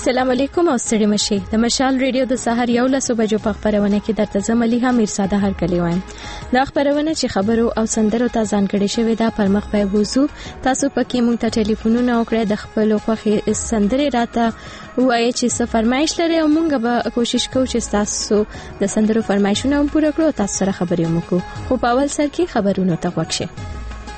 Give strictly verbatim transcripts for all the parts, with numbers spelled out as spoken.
السلام علیکم او ستړي مشي د مشال ریډیو د سحر یو لسو بجو په خبرونه کې درته زملي هم ارساده هر کلی وایم. دا خبرونه چې خبرو او سندرو ته ځانګړي شوی دا پر مخ په وځو تاسو پکې مونږ ته ټلیفونونه وکړئ د خپل خوخي سندري راته وایي چې څه فرمایش لري او مونږ به کوشش کوو چې تاسو د سندرو فرمایشونه هم پوره کړو تاسو سره خبرې وکړو. خو په اول سر کې خبرونه ته وښه.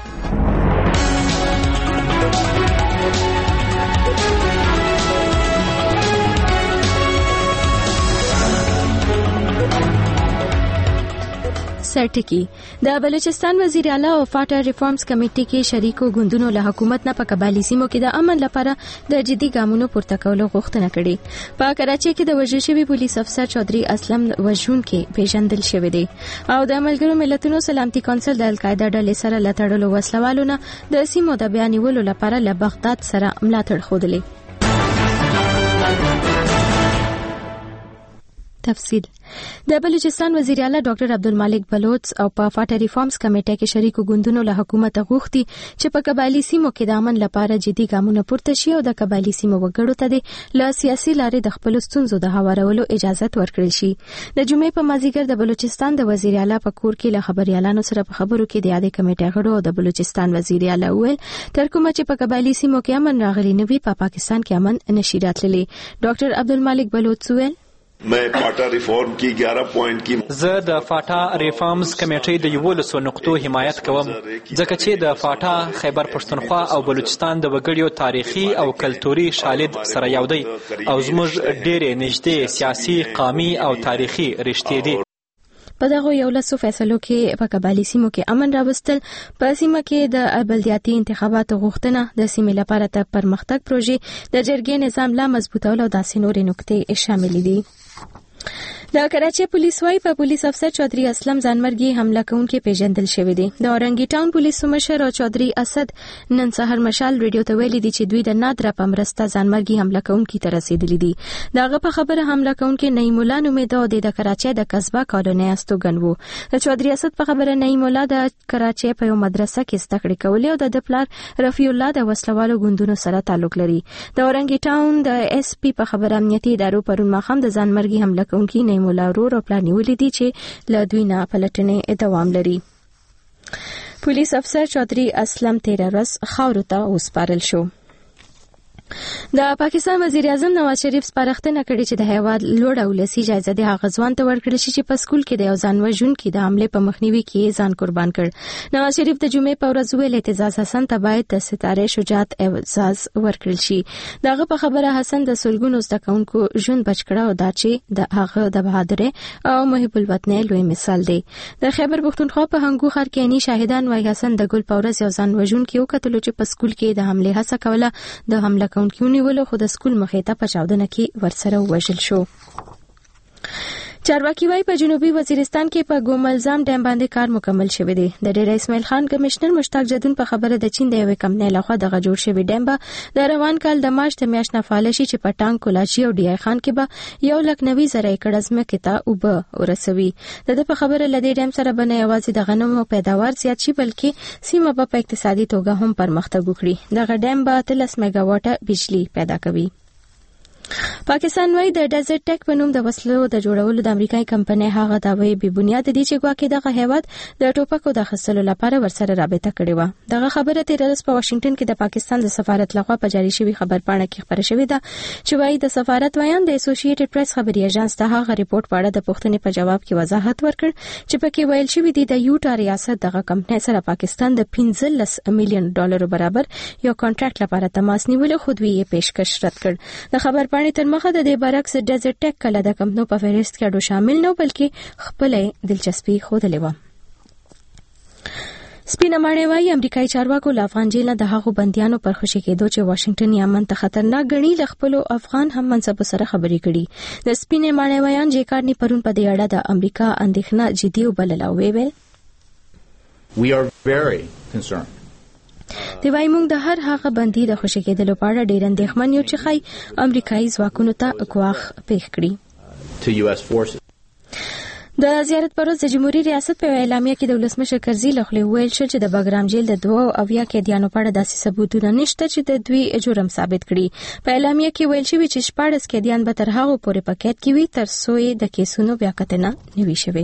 سرټکی د بلوچستان وزیر اعلی او فاټا ریفارمز کمیټې کې شریکو ګوندونو له حکومت نه په قبایلی سیمو کې د امن لپاره د جدي ګامونو پورته کولو غوښتنه کړې. په کراچۍ کې د وژل شوي پولیس افسر چودري اسلم وژونکي پیژندل شوی دی او د ملګرو ملتونو سلامتي کونسل د القاعده ډلې سره لټړلو وسلوالو نه د سیمو د بیانولو لپاره له بغداد سره ملاتړ خوده. تفصیل د بلوچستان وزیر اعلی ډاکټر عبدالمالک بلوچ او په فاټا ریفارمز کمیټه کې شریکو ګوندونو له حکومت غوښتي چې په قبایلی سیمو کې د امن لپاره جدي ګامونه پورته شي او د قبایلی سیمو وګړو ته د له سیاسي لارې د خپل ستونزو د هوارولو اجازه ورکړل شي. د جمعې په مازیګر د بلوچستان د وزیر اعلی په کور کې له خبريالانو سره په خبرو کې د یادې کمیټې غړو او د بلوچستان وزیر اعلی ویل تر کومه چې په قبایلی سیمو کې امن راغلی نه وي په پاکستان کې امن نشي راتللی. ډاکټر عبدالمالک بلوچ ویل मैं फाटा रिफॉर्म की ग्यारह पॉइंट की زه د فاټا ریفارمز کمیټې د یولسو نقطو حمایت کوم ځکه چې د فاټا خیبر پښتونخوا او بلوچستان د وګړیو تاریخي او کلتوري شالید سره یو دی او زموږ ډېرې نږدې سیاسي قومي او تاریخي رشتې دي. په دغه یو لسو فیصلو کې په قبایلی سیمو کې امن راوستل په سیمه کې د بلدیاتي انتخاباتو غوښتنه د سیمې لپاره ته پرمختګ پروژې د جرګې نظام لا مضبوطول او داسې نورې نکتې شامل دي. د کراچۍ پولیس وايي په پولیس افسر چودري اسلم ځانمرګي حمله کوونکي پیژندل شوی دی. د اورنګي ټاون پولیس مشر او چودري اسد نن سحر مشال ریډیو ته ویلي دي چې دوی د نادره په مرسته ځانمرګي حمله کوونکي ته رسیدلی دي. دغه په خبره حمله کوونکي نعیم الله نومېده او د کراچۍ د قصبه کالوني استوګن وو. د چودري اسد په خبره نعیم الله د کراچۍ په یو مدرسه کې زده کړې کولې او د پلار رفیع الله د وسلوالو ګوندونو سره تعلق لري. د اورنګي ټاون د اس پی په خبره امنیتي ادارو پرون ماښام د ځانمرګي حمله کوونکي نعیم الله ورور او پلان نیولې دي چې له دوی نه پلټنې دوام لري. پولیس افسر چودري اسلم تیر ورځ خاورو ته وسپارل شو. د پاکستان وزیر اعظم نواز شریف سپارښتنه کړې چې د هیواد لوړ اولسي جایزه د هغه ځوان ته ورکړل شي چې په سکول کې د یو ځان وژونکي د حمله په مخنیوي کې ځان قربان کړ. نواز شریف د جمعې په ورځ ویل اعتزاز حسن ته باید د ستاره شجاعت اعزاز ورکړل شي. دغه په خبره حسن د سلګونو زده کوونکو ژوند بچ کړ او دا چې د هغه د بهادرۍ او محب الوطنۍ لوی مثال دی. د خیبر پښتونخوا په هنګو ښار کې اني شاهدان وايي حسن د ګل په ورځ یو ځان وژونکي وکتلو چې په سکول کې د حمله هڅه کوله د حمله کوونکو نیولو خو د سکول مخې ته په چاودنه کې ورسره وژل شو. چارواکي وايي په جنوبي وزیرستان کې په ګوملزام ډیم باندې کار مکمل شوی دی. د ډېر اسماعیل خان کمشنر مشتاق جدون په خبره د چین د یوې کمپنۍ لخوا دغه جوړ شوی ډیم به د روان کال د مارچ د میاشتې نه فعال شي چې په ټانګ کولاچي او ډي آی خان کې به یو لک نوي زره ایکړ ځمکې ته اوبه ورسوي. د دې په خبره لدې ډیم سره به نه یوازې د غنمو پیداوار زیات شي بلکې سیمه به په اقتصادي توګه هم پرمختګ وکړي. دغه ډیم به اتلس میگا واټه بجلی پیدا کوي. پاکستان وايي د ډیزرټ ټیک په نوم د وسلو د جوړولو د امریکایي کمپنۍ هغه دعوی بې بنیاد دي چې ګواکې دغه هیواد د ټوپکو د اخیستلو لپاره ورسره رابطه کړې وه. دغه خبره تیر ورځ په واشنگټن کې د پاکستان د سفارت لخوا په جاري شوی خبرپاڼه کې خبره شوې ده چې وايي د سفارت ویان د اسوسییټډ پریس خبري ایجنس ته هغه ریپورت په اړه د پوښتنې په جواب کې وضاحت ورکړ چې پکې ویل شوی دی د یوټا ریاست دغه کمپنۍ سره پاکستان د پنځلس میلیون ډالر برابر یو کانټراکټ لپاره تماس نیولو خو دوی یې پیشکش رد کړ. د خبرپاڼې تر مخه د برعکس ډیزرټ ټیک کله د کمپنیو په فهرست کې اډو شامل نه بلکې خپل دلچسپي خوده و. سپینه ماڼۍ وايي امریکایي چارواکو له افغان جیل نه د هغو بندیانو پر خوشي کېدو چې واشنگټن یې امن ته خطرناک ګڼي له خپلو افغان هم منصبو سره خبرې کړي. د سپینې ماڼۍ وایان جیکارني پرون په دې اړه د امریکا اندېښنه جدي وبلله او ویل We are very concerned. دی وايي موږ د هر هغه بندي د خوشي کېدلو په اړه ډېر اندېښمن یو چې ښایي امریکایي ځواکونو ته ګواښ پېښ کړي. To U S forces. د زیارت پروز د جمهوریت ریاست په اعلامیه کې د ولسمشر کرزي لخوا ویل شو چې د بګرام جیل د دوه اویا قیدیانو په اړه داسې ثبوتونه نشته چې د دوی جرم ثابت کړي. په اعلامیه کې ویل شوی چې شپږ قیدیان به تر هغه پورې په قید کې وي تر څو د کیسونو بیا کتنه نوي شوي.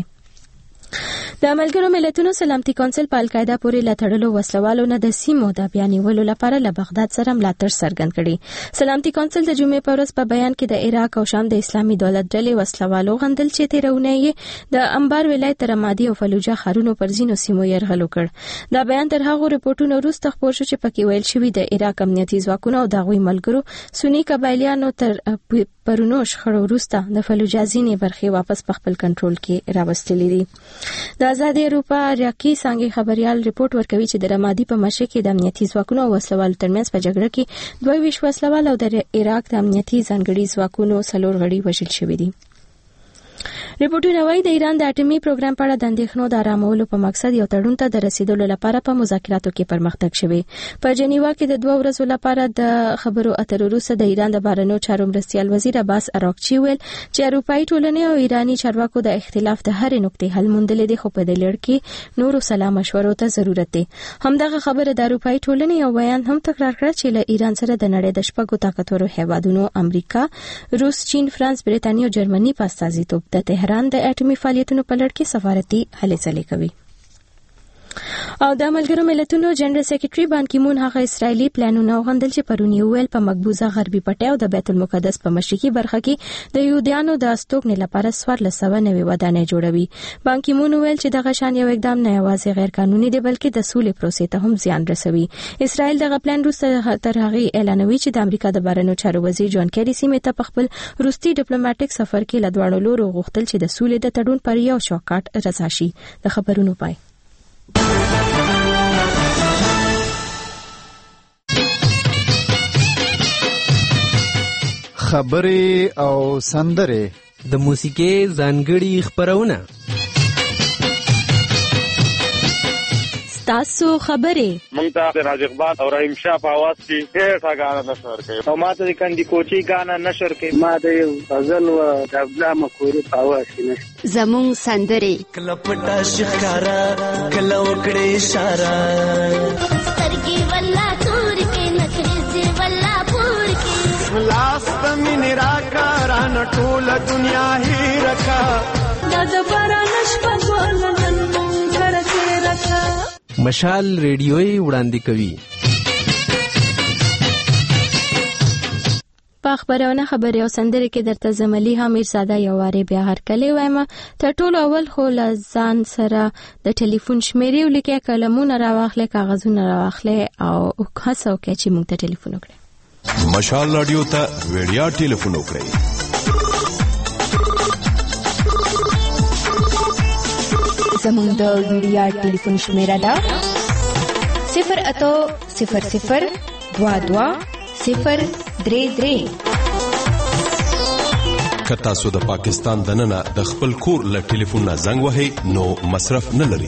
د ملګرو ملتونو سلامتي کونسل په القاعده پورې لټړلو وسلوالو نه د سیمو د بیانولو لپاره له بغداد سره ملاتړ څرګند کړي. سلامتي کونسل د جمعې په ورځ په بیان کې د عراق او شام د اسلامي دولت ډلې وسلوالو غندل چې تیرونه یې د انبار ولایت رمادي او فلوجه ښارونو پر ځینو سیمو يرغل وکړ. دا بیان تر هغه رپورټونو وروسته خپور شو چې پکې ویل شوی د عراق امنیتي ځواکونو او دغوی ملګرو سنی قبایلیانو تر پرونو شخړو وروسته د فلوجه ځینې برخې واپس په خپل کنټرول کې راوستلې دي. د آزاد اروپا راکي څنګه خبريال ریپورت ورکوي چې د رمادي په مشرق کې د امنیتي ځواکونو او وسلوالو ترمنځ په جګړه کې دوه ویشت وسلوال او د عراق د امنیتي ځانګړي ځواکونو څلور غړي وژل شوي دي. ریپورتونه وايي د ایران د اټومي پروګرام په اړه د اندېښنو د آرامولو په مقصد یو تړون ته د رسیدلو لپاره په مذاکراتو کې پرمختګ شوی. په جنیوا کې د دوه ورځو لپاره د خبرو اترو وروسته د ایران د بهرنیو چارو مرستیال وزیر عباس اراغچی ویل چې اروپאי ټولنې او ایرانی چارواکو د اختلاف د هرې نقطې حل موندلې دي، خو په دې لړ کې نورو سلا مشورو ته ضرورت دی. همدغه خبره د اروپאי ټولنې یو بیان هم تکرار کړ چې له ایران سره د نړۍ د شپږو طاقتورو هیوادونو امریکا، روس، چین، فرانس، بریټانیا او جرمني په استازیتوب د تهران د اټومي فعالیتونو په لړ کې سفارتي هلې ځلې کوي. او د ملګرو ملتونو جنرال سیکریټري بان کی مون هغه اسرایلی پلانونه غندل چې پرونی ویل په مقبوضه غربي پټي او د بیت المقدس په مشرقي برخه کې د یهودانو د استوګنې لپاره څوار لسوه نوي ودانۍ جوړوي. بان کی مون ویل چې دغه شان یو اقدام نه یوازې غیر قانوني دی بلکې د سولې پروسې ته هم زیان رسوي. اسرائیل دغه پلان وروسته تر هغه اعلانوي چې د امریکا د بهرنیو چارو وزیر جان کیری سیمې ته په خپل روسي ډیپلوماټیک سفر کې له دواړو لورو غوښتل چې د سولې د تړون پر یو چوکاټ رضا شي. د خبرونو پای خبرې او سندرې د موسیقي ځانګړي خبرونه تاسو خبرې مونږ ته د راج اقبال او رحیم شاه په आवाज کې هیڅ غانا نشور کوي او ماته د کندي کوچی غانا نشور کوي ما د غزل او د ابلا مکورو په आवाज کې نشته زمون سندرې کله پټا شکارا کله وکړې اشاره سترګي والله تور کې نخري سي والله پور کې لاس پمن راکاران ټول دنیا هی رکھا د زبر نشپ ګولن مونږ کرته رکھا مشال ریډیوي وړاندې کوي. په خبرونه خبرې او سندرې کې درته زملي حمیر ساده یو واره بیا هر کله وایم. تر ټولو اول خو لزان سره د ټلیفون شمیرې ولیکه، کلمونه راواخلې، کاغذونه راواخلې او خاصه وکړي چې موږ ته ټلیفون وکړي. مشال رادیو ته ویډیا ټلیفون وکړئ. زموږ د ویډیا ټلیفون شمیره ده صفر اتو صفر صفر دوا دوا صفر درې درې. که تاسو د پاکستان دننه د خپل کور له ټلیفون نه زنګ وهئ نو مصرف نه لري،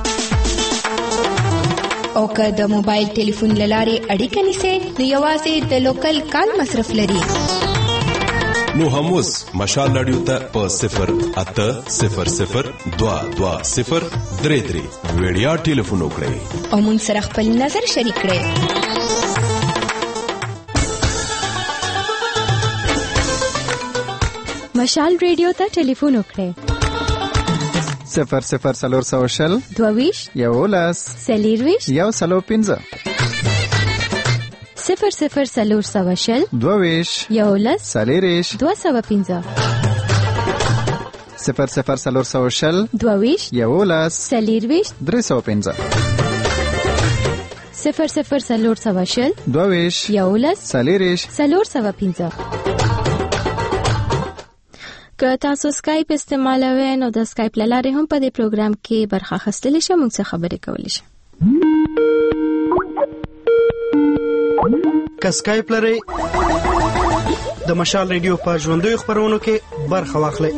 او که د موبایل ټلیفون له لارې اړیکه نیسئ نو یوازې د لوکل کال مصرف لري. نو هم اوس مشال رادیو ته په صفر اته صفر صفر دوا دوا صفر درې درې ویډیا ټلیفون وکړئ او موږ سره خپل نظر شریک کړئ. مشال ریډیو ته ټلیفون وکړئ. صفر صفر سلور سو شل دوویش یولس سلیرویش یو سلو پنځه صفر صفر سلور سو شل دوویش یولس سلیریش دو سو پنځه صفر صفر سلور سو شل دوویش یولس سلیرویش درې سو پنځه صفر صفر سلور سو شل دوویش یولس سلیریش سلور سو پنځه. که تاسو سکایپ استعمالوئ نو د سکایپ له لارې هم په دې پروګرام کې برخه اخیستلی شئ، موږ سره خبرې کولی شئ. که سکایپ لرئ د مشال ریډیو په ژوندیو خپرونو کې برخه واخلئ.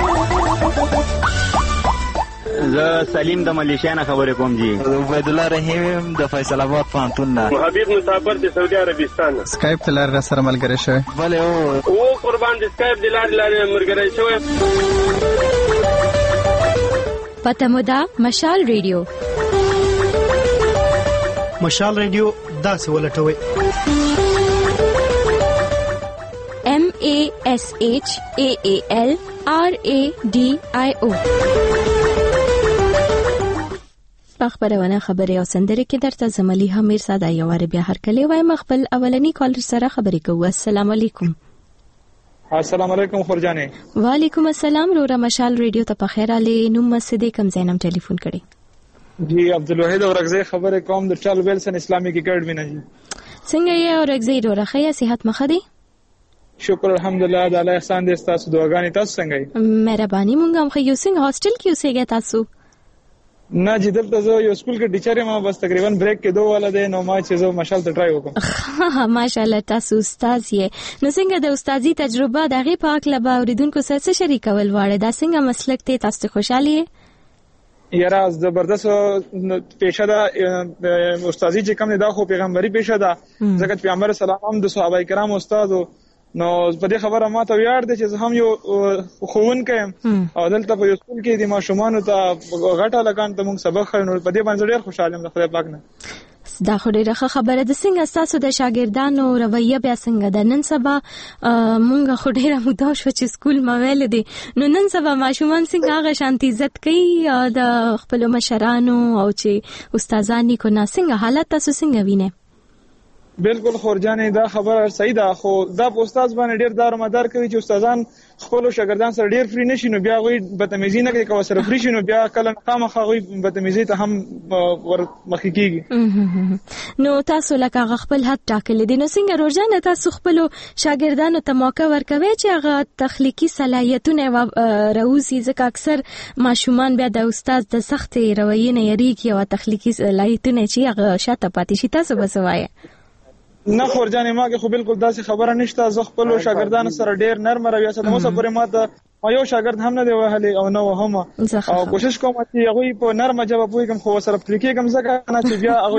زه سلیم د ملیشیا نه خبرې کوم جی. عبید الله رحیم د فیصل آباد پوهنتون نه. حبیب مسافر د سعودي عربستان. سکایپ ته لار سره ملګری شوی. بله او او قربان د سکایپ د لارې لارې ملګری شوی. پته مو ده مشال ریډیو. مشال ریډیو داسې ولټوي: M A S H A A L R A D I O. خبرونه خبري او سندري کې درته زملي همیر ساده یو ور بیا هر کله وای مخبل اولنی کال سره خبرې کوو. السلام علیکم. السلام علیکم خورجانې. وعلیکم السلام. رورا مشال ریډیو ته په خیر علي نو مسدې کم زینم ټلیفون کړي. جی عبدالوحید اورغزی خبره کوم د چال ویلسن اسلامیک اکیډمي نه. څنګه یې اورغزی رورا خیا صحت مخه دي؟ شکر الحمدلله د الله احسان دې تاسو دعاګانې تاسو څنګه یې؟ مهرباني مونږ هم خو یو څنګه هاستل کې اوسېږئ تاسو؟ نه چې دلته زه یو سکول کې ټیچر یم بس تقریبا بریک کې دوه والا دی نو ما چې زه مشال ته ټرای وکم. ماشاءالله تاسو استاد یې. نو څنګه د استادي تجربه دغه په اړه به اوریدونکو سره څه شریکول واړه دا څنګه مسلک ته تاسو خوشاله یې؟ یاره زبردست پیشه ده استادي چې کوم نه دا خو پیغمبري پیشه ده ځکه پیغمبر سلام هم د صحابه کرام استادو نو په دې خبره ما ته ویاړ دی چې هم یو خوونکی یم او دلته په یو سکول کې د ماشومانو ته غټه لګان ته موږ سبق خو نو په دې باندې ډېر خوشاله یم د خدای پاک نه. دا خو ډېره خبره ده. څنګه تاسو د شاګردانو رویه بیا څنګه ده؟ نن سبا مونږ خو ډېره موده شو چې سکول ما ویل دي نو نن سبا ماشومان څنګه هغه شانتي عزت کوي د خپل مشرانو او چې استادانی کو نه څنګه حالت تاسو څنګه وینئ؟ بالکل خورجانې دا خبره صحیح ده خو دا په استاد باندې ډېر دار مدار کوي چې استادان خپل شاګردان سره ډېر فری نشي نو بیا غوي بدتمیزي نه کوي که سره فری شي نو بیا کله خامخا غوي بدتمیزي ته هم ور مخ کیږي. نو تاسو لکه خپل حد ټاکل دي نو څنګه روزانه تاسو خپل شاګردانو ته موقع ورکوي چې هغه تخلیقي صلاحیتونه راوځي ځکه اکثر ماشومان بیا د استاد د سختې رویې نه یریږي او تخلیقي صلاحیتونه چې هغه شاته پاتې شي تاسو بسوایه؟ نه خورجانې ما کې خو بالکل داسې خبره نشته. زه خپل شاګردانو سره ډېر نرم رویه ساتم. اوس پورې ما ته ما یو شاګرد هم نه دی وهلی او نه وهم او کوشش کوم چې هغه په نرمه جواب وکم خو سره پریکېږم ځکه نه چې بیا هغه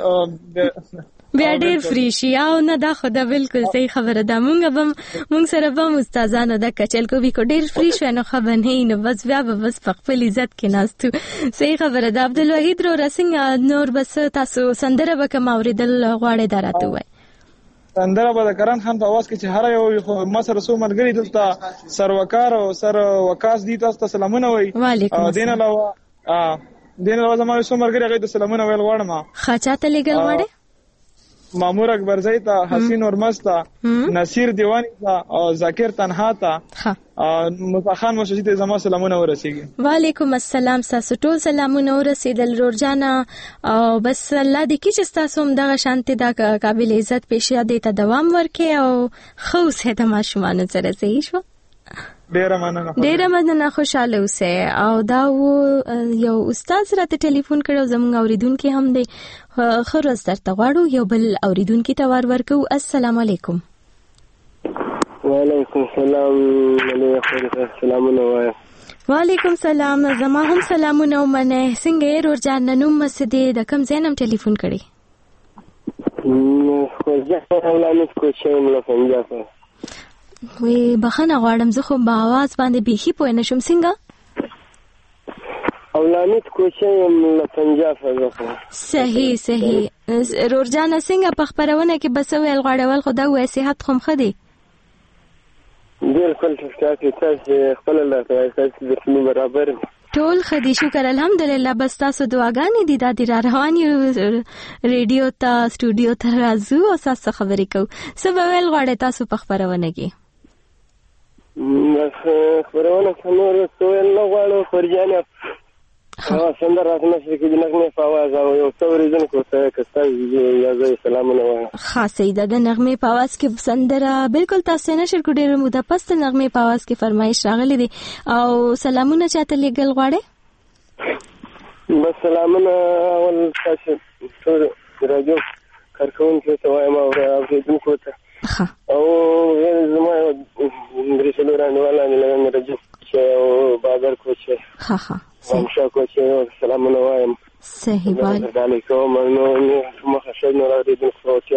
بیا ډېر فری شي او نه دا خو دا بالکل صحیح خبره ده. مونږ به مونږ سره به استادانو د کچل کو وی کو ډېر فری شو نو خبر نه نو بس بیا به بس په خپل عزت کې ناستو. صحیح خبره ده. عبدالوحید رو رسنګ نور بس تاسو سندره به کوم اوریدل غواړئ دراته وای؟ سندره به د کرن خان په आवाज کې چې هر یو ما سره سو مرګري دلته سروکار او سر وکاس دي تاسو سلامونه وای. وعلیکم السلام. دین علاوه ا دین علاوه ما سو مرګري هغه د سلامونه ویل غواړم. خاچاته لګل غواړئ؟ مامور اکبر زئی ته، حسین اورمستا، نصیر دیوانی ته او ذاکر تنها ته مفخان مسجد ته زما سلامونه ورسیږي. وعلیکم السلام. تاسو ټول سلامونه ورسیدل رورجانا او بس الله دې کې چې تاسو هم دغه شانتي د قابل عزت پېښه دې ته دوام ورکړي او خو سه د ماشومان سره صحیح شو. ډیره مننه. ډیره مننه. خوشاله اوسئ. او دا یو استاد سره ته ټلیفون کړو زموږ اوریدونکو هم دی خروز درته غواړو یو بل اوریدونکو ته ور ورکو. السلام علیکم. وعلیکم السلام. علیکم سلامونه وای. وعلیکم السلام. زما هم سلامونه ومنه. څنګه یې رورجان نوم مسدې د کم زینم ټلیفون کړی؟ خو ځه اولانیت کوچې مله پنځه وی بخنه غواړم زه خو په आवाज باندې بيخي پوه نشم. څنګه اولانیت کوچې مله پنځه صحیح صحیح. رورجان څنګه په خبرونه کې بس ویل غواړول خو دا وې صحت خو مخدي بالکل ټاکي تاسو خپل الله تاسو د ټول برابر ټول خدي شکر الحمدلله. بس تاسو دعاګانې دي دا د رواني ریډیو ته سټوډیو ته راځو او تاسو خبرې کوو. سبا ویل غواړی تاسو په خبرونه کې؟ بس خبرونه څنور سوال نه غواړو فرجانه ها څنګه راځم چې د نغمه په आवाज او یو څو ریزن کوته کستا یا زه سلامونه وایم. خاصه د نغمه په आवाज کې سندره بالکل تاسو نه شر کوډیر موده پس نغمه په आवाज کې فرمایش راغلي دي او سلامونه چاته لګل غواړي؟ بس سلامونه اول تاسو ټول راځو کارکون ته وایم او اوریدونکو ته او زما درې څلور ولا نه لږ راځو چې بازار کوچه ها ها مامشا کوچه سلامونه وایم. صحیح. علیکم نو مخه شنو را دې د فوټیم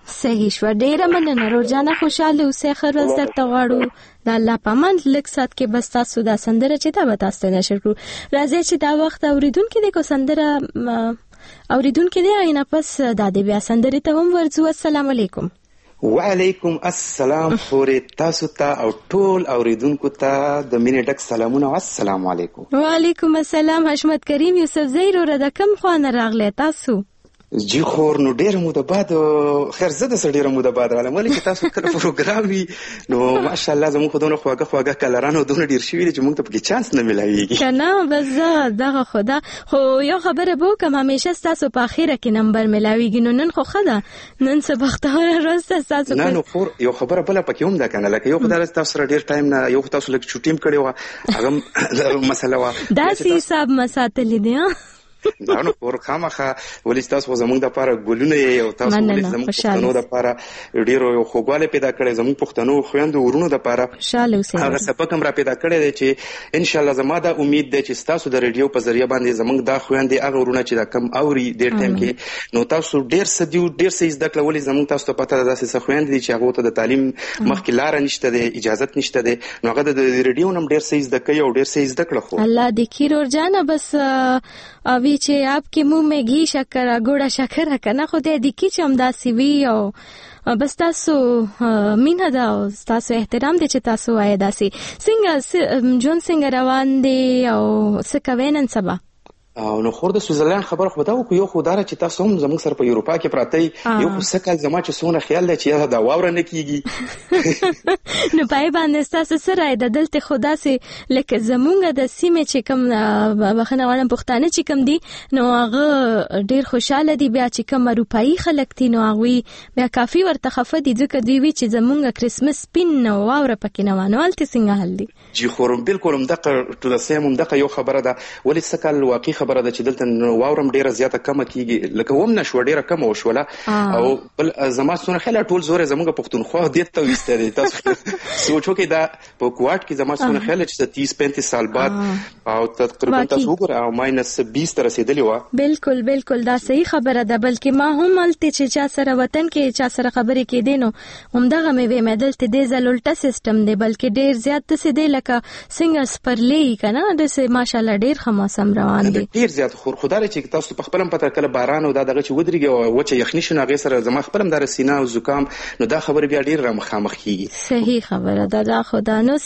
صحیح شو. ډیره مننه روزانه، خوشاله اوسئ. ښه ورځ درته غواړو. د الله پامان لږ سات کې بس تاسو دا سندره چې دا به تاسو ته نشر کړو. راځي چې دا وخت اوریدونکو د کو سندره اوریدونکو دی اینا پس دا د بیا سندره ته هم ورځو. السلام علیکم. وعلیکم السلام خورې تاسو ته او ټول اوریدونکو ته د مینې ډک سلامونه. السلام علیکم. وعلیکم السلام. حشمت کریم یوسف زیرو را د کم خوانه راغله تاسو؟ جی خور نو ډیر مو د بعد خیر زه د ډیر مو د بعد علم ولې چې تاسو کله پروګرام وي نو ماشاءالله زموږ خودونه خواږه خواږه کلرانو دونه ډیر شوي چې موږ ته پکې چانس نه ملایږي کنه. بس دغه خدا خو یو خبره بو کوم همیشه تاسو په اخیره کې نمبر ملاويږي. نو نن خو خدا نن سبختاره راست تاسو نه نو خور یو خبره بل پکې هم ده کنه لکه یو خدای تاسو سره ډیر ټایم نه یو تاسو لکه چټیم کړي و هغه مسله وا دا سی حساب مساتل دي دا نو پر خامخه ولې تاسو زموږ د لپاره ګلونه یو تاسو ولې زموږ پښتنو د لپاره ډیرو یو خوګواله پیدا کړي زموږ پښتنو خويندو ورونو د لپاره خوشاله اوسئ. هغه سبق هم را پیدا کړی دی چې ان شاء الله زما دا امید ده چې تاسو د ریډیو په ذریعہ باندې زموږ د خويندې هغه ورونه چې دا کم اوري د ټیم کې نو تاسو ډیر سدیو ډیر سې زده کړل ولې زموږ تاسو ته پته ده چې خويندې چې هغه ته د تعلیم مخکې لار نشته ده اجازه نشته ده نو هغه د ریډیو نم ډیر سې زده کوي او ډیر سې زده کړل. خو الله دې کیرور جانا بس اوی چې آپ के मुंह में घी शक्कर गोड़ा शक्कर کنه خو دې د کی چې هم داسي وی او بس تاسو مینه دا تاسو احترام دي چې تاسو وای داسي څنګه جون څنګه روان دي او څه کوي نن سبا؟ او نو خور د سویزرلند خبر خو دا کو یو خدای چې تاسو هم زموږ سره په یوروپا کې پراته یو خو سکه زما چې سونه خیال دی چې دا واوره نه کیږي نو پای باندې تاسو سره د دلته خدا سي لکه زمونږ د سیمه چې کوم بخنه غواړم پښتانه چې کوم دي نو هغه ډیر خوشاله دي بیا چې کوم اروپאי خلک دي نو هغه بیا کافي ورته خفه دي ځکه دوی وی چې زمونږ کرسمس پین نو واوره پکې نه وانه ولته څنګه حل دي؟ جی خورم بالکل هم دغه ټول سیم هم دغه یو خبره ده ولې سکه واقعي خبره ده چې دلته واورم ډیره زیاته کمه کیږي لکه ومنه شو ډیره کمه وشوله او بل زما سونه خله ټول زوره زموږ پښتونخوا دې ته وستری تاسو سوچو کې دا په کوټ کې زما سونه خله چې تیس پینتیس سال بعد او تقریبا تاسو وګورئ او ماینس بیس تر رسیدلی و. بالکل بالکل دا صحیح خبره ده بلکې ما هم ملته چې چا سره وطن کې چا سره خبرې کې دینو همدغه مې وې مدل ته دې زلولټه سیستم دی بلکې ډیر زیات څه دی لکه څنګه سپرلی کنه د ماشاءالله ډیر ښه موسم روان دی ډیر زیات خور خدای چې تاسو په خپلم پته کله باران او دا دغه چې ودرېږي او وچه یخني شنه هغه سره زما خپلم در سینه او زکام نو دا خبر بیا ډیر را مخامخ کیږي. صحیح خبره ده دا خدا. نو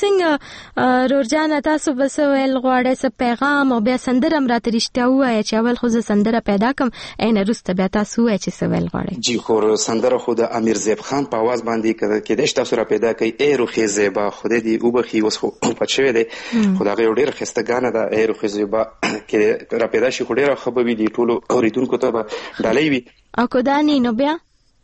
څنګه رورجان تاسو بس ول غواړئ څه پیغام او بیا سندرم راته رښتیا وایي چې اول خو زه سندره پیدا کم عین روسته بیا تاسو وایي چې څه ول غواړئ؟ جی خور سندره خو د امیر زیب خان په आवाज باندې کړه کې د تاسو را پیدا کوي ای روخي زیبا خدای دې وبخي وس خو پچوي دي خدای یو ډیر خستګانه ده ای روخي زیبا کې را پیدا شي خو ډیر خبرې دي ټولو اوریدونکو ته ډالۍ وي او کدانی نو بیا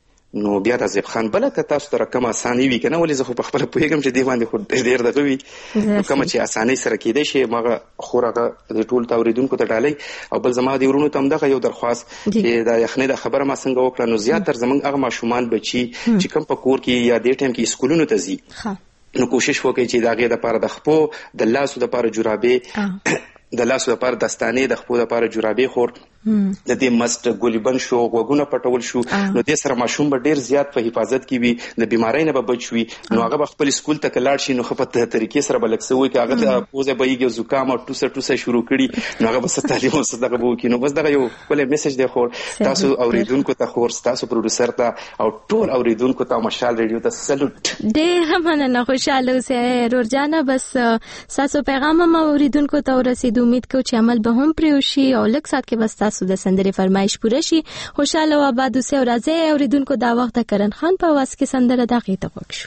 نو بیا د زیب خان بل ته تاسو ته کوم اساني وي کنه ولې زه خو په خپل پوهیږم چې دی باندې خو ډیر دغه وي کوم چې اساني سره کېدې شي مغه خورغه د ټول اوریدونکو ته ډالۍ او بل زما دی ورونو ته هم دغه یو درخواست چې د یخنۍ د خبره ما څنګه وکړه نو زیات تر زمنګ هغه ماشومان بچي چې کوم په کور کې یا د ټیم کې سکولونو ته ځي نو کوشش وکړئ چې داغه د لپاره د خپو د لاسو د لپاره جورابې د لاسو لپاره دستانې د خپو لپاره جورابې خور د دې مست ګولبن شو غوګونه پټول شو نو دې سره ماشوم به ډیر زیات په حفاظت کې وي د بیماری نه به بچ وي نو هغه خپل سکول ته لاړ شي نو خپل طریقې سره بلکسوي چې هغه د پوزه بېګي زکام او ټوسه ټوسه شروع کړي نو هغه بس تعلیم او صدقه وو کې نو بس دا یو بل میسج دی خور تاسو اوریدونکو ته خور تاسو پروډوسر ته او ټول اوریدونکو ته مشال ریډیو ته سلوټ ډیر مننه خوشاله اوسئ رورجانا بس تاسو پیغام ما اوریدونکو ته ورسید امید کوم چې عمل به هم پریوشي او لږ سات کې بس تاسو د سندري فرمایش پوره شي خوشاله و آباد اوسئ او راځي اوریدونکو دا وخت د کرن خان په واس کې سندره دغه ته وښو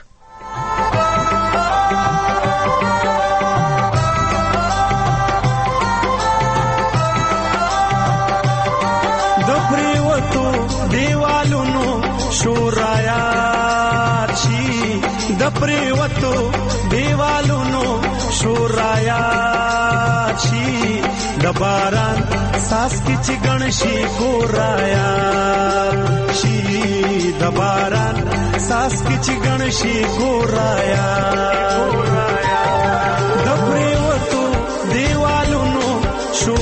د پریوتو دیوالونو شورایا چی د پریوتو دیوالونو شورایا چی د باران ساس کی چگنشی گورایا چی د باران ساس کی چگنشی گورایا د پریوتو دیوالونو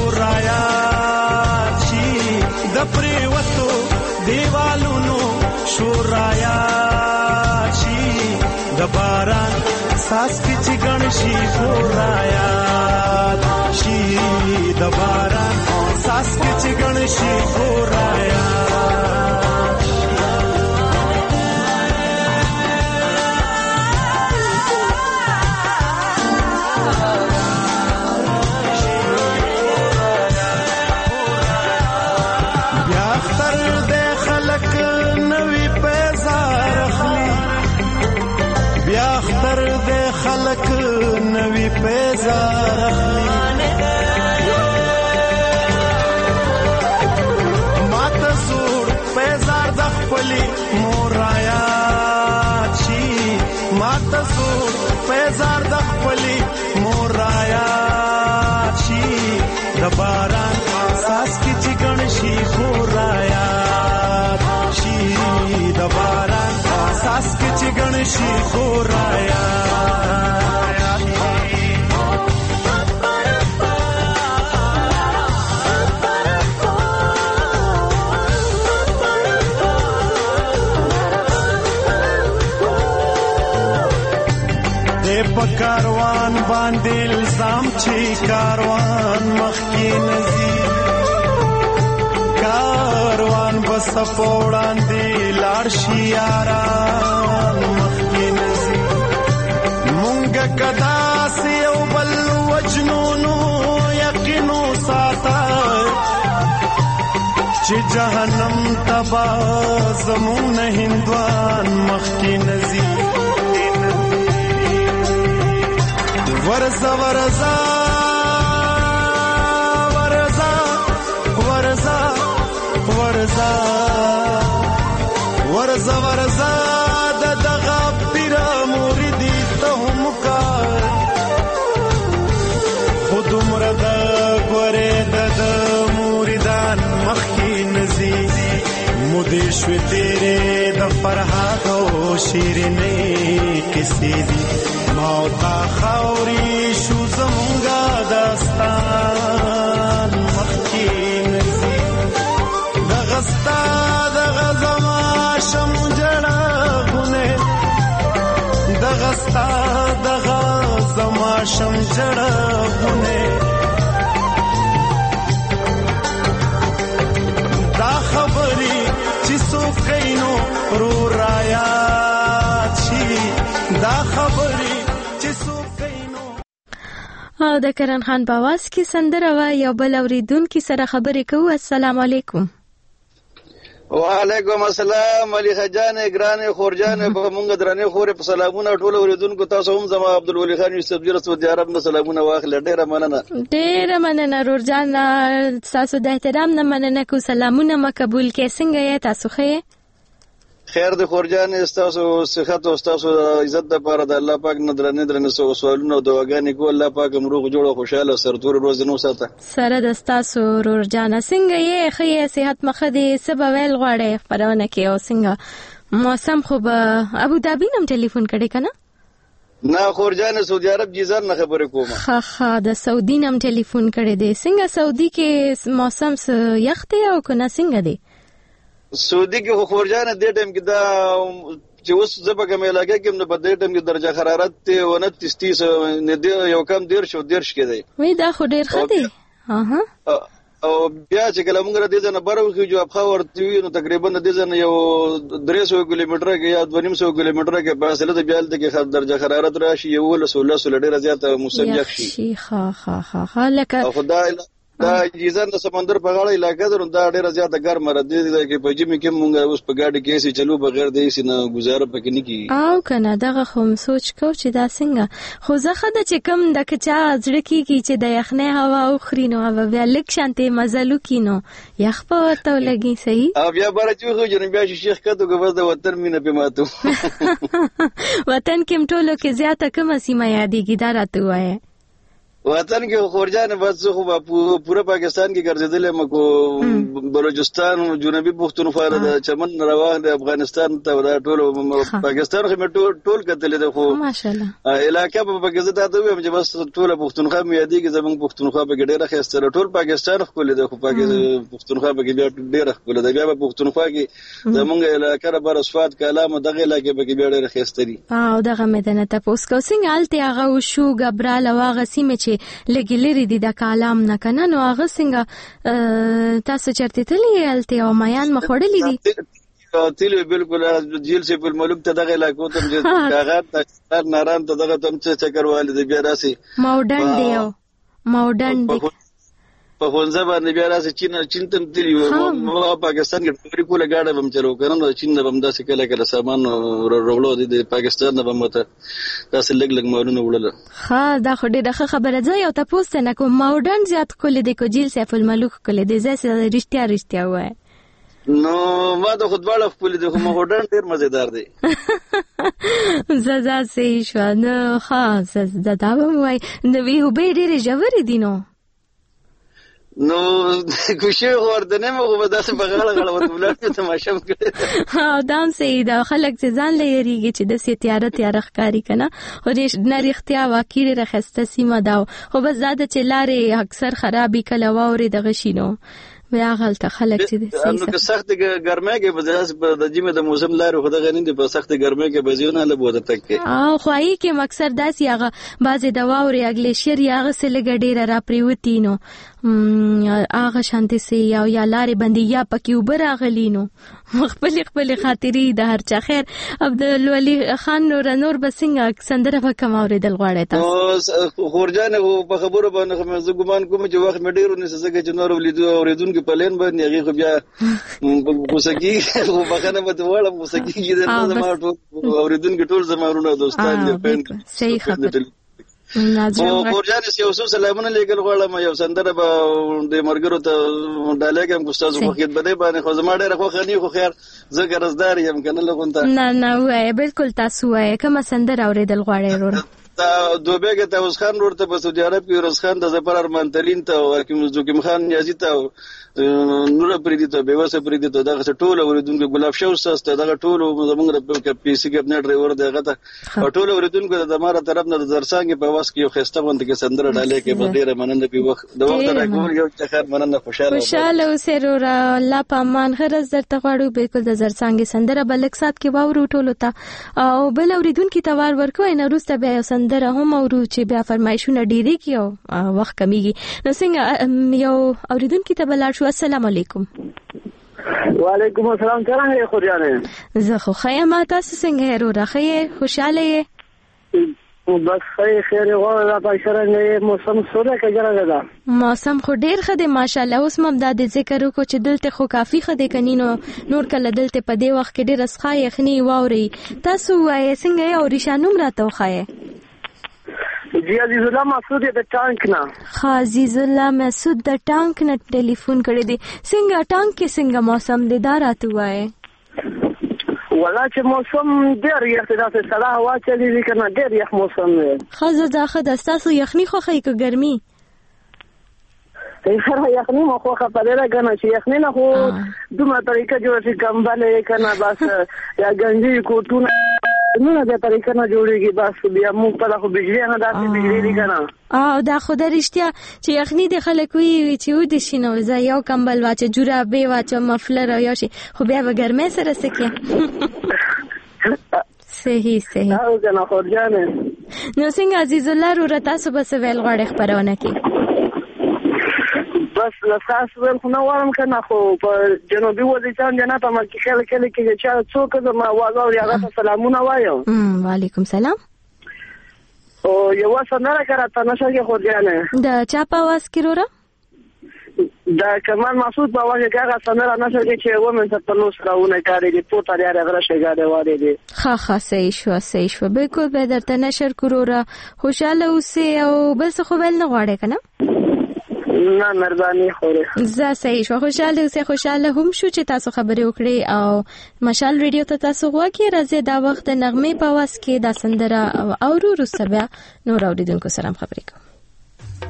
شورایا چی د پریوتو دیوالونو شورایا شي د باران ساس کې چې ګڼ شي شورایا شي د باران ساس کې چې ګڼ شي شورایا خلق نوی پیزار اخلی ماتا زور پیزار دخپلی مورایات شی ماتا زور پیزار دخپلی مورایات شی دباران ساس کی چگن شی خورایات شی دباران ساس کی چگن شی خورایات کاروان باندې الزام چې کاروان مخکې نزي کاروان بس پوړان دی لار شي یاران مخکې نزي مونږ کدا سي او بل وجنونو یقینو ساته چې جهنم تبا زمون هندوان مخکې نزي ورزا ورزا ورزا ورزا ورزا ورزا ورزا د دغه پیر مریدی ته هم کار خود مرد ګوره د مریدان مخکې نزي مودې شو تیرې د فرحات او شیرینې کیسې دي موتا خاوري شو زمونږه داستان مخکې نزي دغه ستا دغه زما شم جړغونه دغه ستا دغه زما شم جړغونه دا خبري چې څوک کینو رو رايات شي دا خبري او د کرن خان باواز کی سندره وا یو بل اوریدونکو سره خبرې کوو. السلام علیکم. وعلیکم السلام علي خجان ګران خورجان په مونږ درنه خورې په سلامونه ټول اوریدونکو تاسو هم زما عبدالولي خان یوسف جره سعودي عرب نه سلامونه واخله. ډیره مننه ډیره مننه رورجان تاسو د احترام نه مننه کو سلامونه مقبول کې. څنګه یې تاسو خې خیر د خورجان تاسو صحت او تاسو عزت لپاره د الله پاک نه درنه درنه سوالونه او دعاګانې کو. الله پاک مروغ جوړه خوشاله سرتور روز نو ساته سره د تاسو رورجان. څنګه یې خې صحت مخه دې سبا ویل غواړي پرونه کې او څنګه موسم خو به ابو ظبي نم ټلیفون کړي کنه نه خورجان سعودي عرب جیزان نه خبرې کوم. ها ها د سعودي نم ټلیفون کړي دي. څنګه سعودي کې موسم یخته او کنه څنګه دی سعودي کې خو خورجان دې ټیم کې دا چې اوس زبګه مې لګه کې نو په دې ټیم کې درجه حرارت ته ونتیس تیس نه دی یو کم ډیر شو ډیر شکې دی. وای دا خو ډیر ښه دی. ها ها او بیا چې کله موږ دې ځنه بارو کې جو افخا ورته وي نو تقریبا دې ځنه یو درې سوه کیلومتره کې یا دوه نیم سوه کیلومتره کې فاصله د بیال ته کې درجه حرارت راشي یو له سولہ سولہ ډیر زیاته موسم یخ شي. ها ها ها لکه خدای دا جیزان د سمندر په غاړه علاقې درو دا ډیره زیاته ګرمه را دي چې په جمی کې مونږ اوس په گاډي کې سي چلو بغیر د هیڅ نه گزاره پکې نه کیږي. او کنه دغه خو سوچ کو چې دا څنګه خو زخه د چې کم د کچا ځړ کیږي چې د یخنه هوا او خرینو هوا بیا لک شانته مزلو کینو یخ په ورته لګي. صحیح او بیا بار چې خو جن بیا شیخ کته کو د وطن مینه په ماتو وطن کې ټولو کې زیاته کومه سیمه یادېږي دا راته وایي. وطن کې خورجان بس خو په پوره پاکستان کې ګرځیدل مکو بلوچستان جنوبي پښتونخوا د چمن روان د افغانستان ته دا ټول پاکستان خو ټول ټول کتل دي خو ماشاءالله علاقه په پاکستان ته ویم چې بس ټول پښتونخوا مې یادېږي زمونږ پښتونخوا په ډېره خسته ټول پاکستان خو له خو پښتونخوا په کې ډېره خو له بیا په پښتونخوا کې زمونږ علاقه بر اسفات کلام دغه علاقه په کې ډېره خسته دي او دغه مدنه تاسو کو څنګه الته هغه شو غبرال واغه سیمه چې لګلری دي د کلام نه کنه نو هغه څنګه تاسو چرته تللی الته او میان مخوړلې دي تللی بالکل جیل سی په ملک ته دغه علاقو ته چې کاغذ تر ناران ته دغه تم چې چکر والي بیا راسي ماډرن دی او ماډرن دی په خونځه باندې بیا راسي چین چین تم تللی او پاکستان کې ټوری کوله گاډه بم چلو کړم چین نه بم داسې کله کله سامان وروړو د پاکستان نه بم ته داسې لګ لګ مالونه وړل ها دا خو ډېره خبره ده یو تاسو نه کوم ماډرن زیات کولې د کوجیل سیف الملوک کولې د زاسه رښتیا رښتیا وای نو ما د خپل خپل د ماډرن ډېر مزیدار دی زدا صحیح شو نو ها زدا دا وای نو وی هو به ډېر جوړ دي نو نو کوشش ورته مو په داسې بغاله غړ ورته ولر تماشا وکړه ها دام سي دا خلک ځان لريږي چې د سیتیاره تیار ښکاری کنه او د نریختیا واکیر رخصته سیمه دا خو بس زاده چې لارې اکثر خرابې کله واوري د غشینو بیا غلطه خلک چې دي نو که سخت ګرمه کې بزاس په د جمع د موسم لارې خو دغه نه دي په سخت ګرمه کې بزیونه له بوده تک کې او خو ای کې مقصد داسي هغه بعضې د واورې اګلیشیر یا هغه څه لږه ډېره راپریوتي نو هغه شانتې سي یا یا لارې باندې یا پکې اوبه راغلي نو خپلې خپلې خاطرې د هر چا خیر عبدالولي خان نور نور به څنګه سندره به کوم اورېدل غواړئ تاسو خورجان په خبرو باندې زه ګمان کوم چې وخت مې ډېر ونیسه ځکه چې نور ولیدو اورېدونکي په لین باندې هغې خو بیا موسیقي خو بخښنه به ته وړم موسیقي کېدل زما ټول اورېدونکي ټول زما وروڼه دوستان دي صحیح خبره او خورجان یو څو سلامونه لګل غواړم یو سندره به د مرګرو ته ډالېګم استاد خو خدمت بده باندې خو زما ډېر خو خني خو خیر زه ګرځدار یم کنه لغونته نه نه وای بالکل تاسو وای کوم سندره اورېدل غواړئ ورو دا دوبهګه ته اوس خان ورته په سعودي عرب کې روز خان د زفر ارمانتلین ته او حکیم زوکیم خان نیازی ته نور پریدي ته بیوسه پریدي ته دغه ټول اوریدونکو ګلاب شو ساسته دغه ټول زمونږ د پی سی کې خپل ډرایور دغه ته ټول اوریدونکو د ماره طرف نه د زرسانګ په واس کې یو خسته باندې کې سندره ډالې کې به ډیره مننه په وخت د وخت راګور یو چخر مننه خوشاله خوشاله اوسه الله پامان غرض درته غواړو بالکل د زرسانګ سندره بلک سات کې واورو ټول ته او بل اوریدونکو ته وار ورکوي نه روسته بیا سندره هم اورو چې بیا فرمایشونه ډیری کیو وخت کمیږي نو څنګه یو اوریدونکو ته بلار شو السلام علیکم وعلیکم السلام څنګه یې خورجانه زه خو خیمه تاسو څنګه یې رو راخې خوشاله یې بس خیر غواړم دا پښره موسم سره کېږي دا موسم خو ډیر ښه دی ماشاءالله اوس مم د ذکر وکړو چې دلته خو کافي ښه دی کنينو نور کله دلته په دې وخت کې ډیر اسخا یخني واوري تاسو وایې څنګه یې او ریشانوم راته وخایې جی عزیز الله مسعود د ټانک نه ها عزیز الله مسعود د ټانک نه ټلیفون کړی دی څنګه ټانک کې څنګه موسم دی دا راته وایې ولا چې موسم ډېر یخ دی داسې سړه هوا چلېږي که نه ډېر یخ موسم دی ښه زه دا ښه ده ستاسو یخني خوښوي که ګرمي خیره یخني مو خوښه په دې ده که نه چې یخني نه خو دومره طریقه جوړه شي کمبل یې که نه بس یا ګنجي کوټونه نو دا طریقه نه جوړیږي بس بیا موږ په خو بجلی نه داسې بجلی دی که نه او دا خو د رښتیا چې یخني د خلک وي چې ودې شي نو زه یو کمبل واچه جورابې واچه مفلر او یو شي خو بیا به ګرمۍ سره څه کې صحیح صحیح او که نه خورجانې نو څنګه عزیز الله روره تاسو به څه ویل غواړئ خپرونه کې بس لساس ویل خو نه غواړم که نه خو په جنوبي وزیرستان جنت په مکې کله کله کې چا څوک زما آواز اوري هغه ته سلامونه وایم وعلیکم سلام او یوه سندره که راته نشه کې خورجانې د چا په آواز کې روره د کمال مسعود په آواز کې هغه سندره نشه کې چې ومن ته په نوس راونه کارېږي پورته لري غره شګاډې وارېږي ښه ښه صحیح شوه صحیح شوه بالکل به درته نشر کړو وروره خوشحاله اوسې او بل څه خو ویل نه غواړې که نه نه مهرباني خوره زه صحیح شو خوشاله اوسه خوشاله هم شو چې تاسو خبرې وکړې او مشال ریډیو ته تاسو غواړئ راځي دا وخت نغمه په واس کې دا سندره او اورو رسبه نور اوریدونکو سره خبرې کوم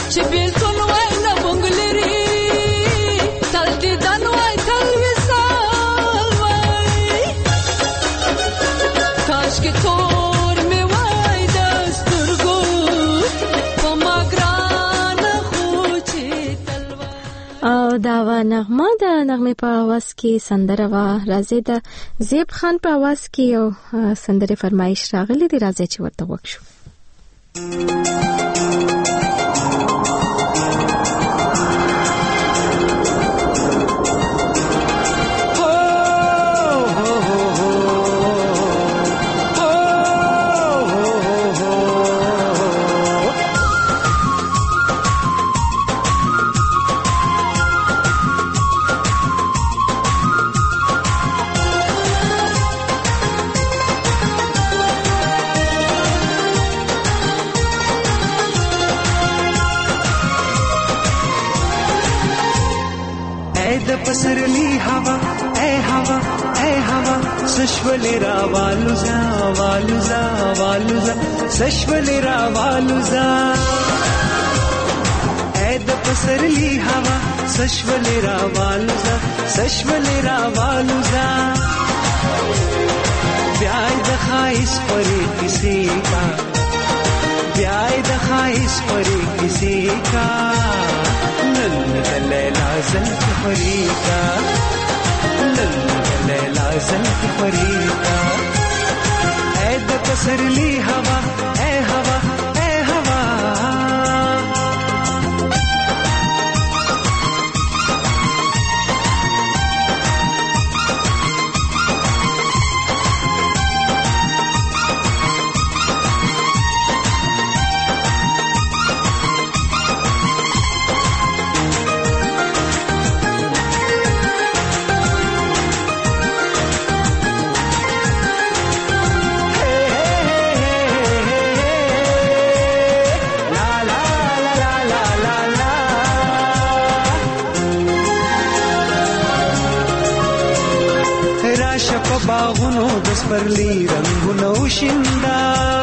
چې بیلتون وای نه مونږ لري تل دیدن وای تل وصال وای کاشکې تور مې وای د سترګو په ما ګرانه خو چې تل وای. او دا وا نغمه د نغمې په اواز کې سندره وا راځي د زیب خان په اواز کې یو سندره فرمایش راغلی دی راځي چې ورته وکړو. पसरली हवा ए हवा ए हवा सशवले रावालुजा वालुजा वालुजा सशवले रावालुजा ए द पसरली हवा सशवले रावालुजा सशवले रावालुजा ब्याय द खाइस परे किसी का ब्याय द खाइस परे किसी का लैला ज़ल्फ़ फरीका लैला ज़ल्फ़ फरीका ऐ द पसरली हवा ऐ हवा ऐ हवा. बागुनो दस परली रंगुनो शिंदा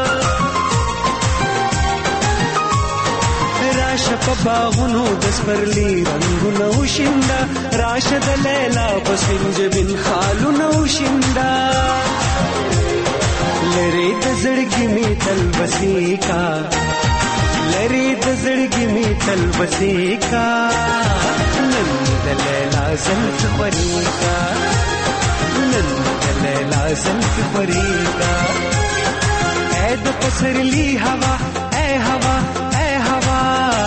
राशप बागुनो दस परली रंगुनो शिंदा राशद लैला बसिंज बिन खालुनो शिंदा लरे दजड़गी में तल बसेका लरे दजड़गी में तल बसेका नंद लैला ज़ल्फ़ फरीका लैला ज़ल्फ़ फरीका ऐ द पसरली हवा ऐ हवा ऐ हवा.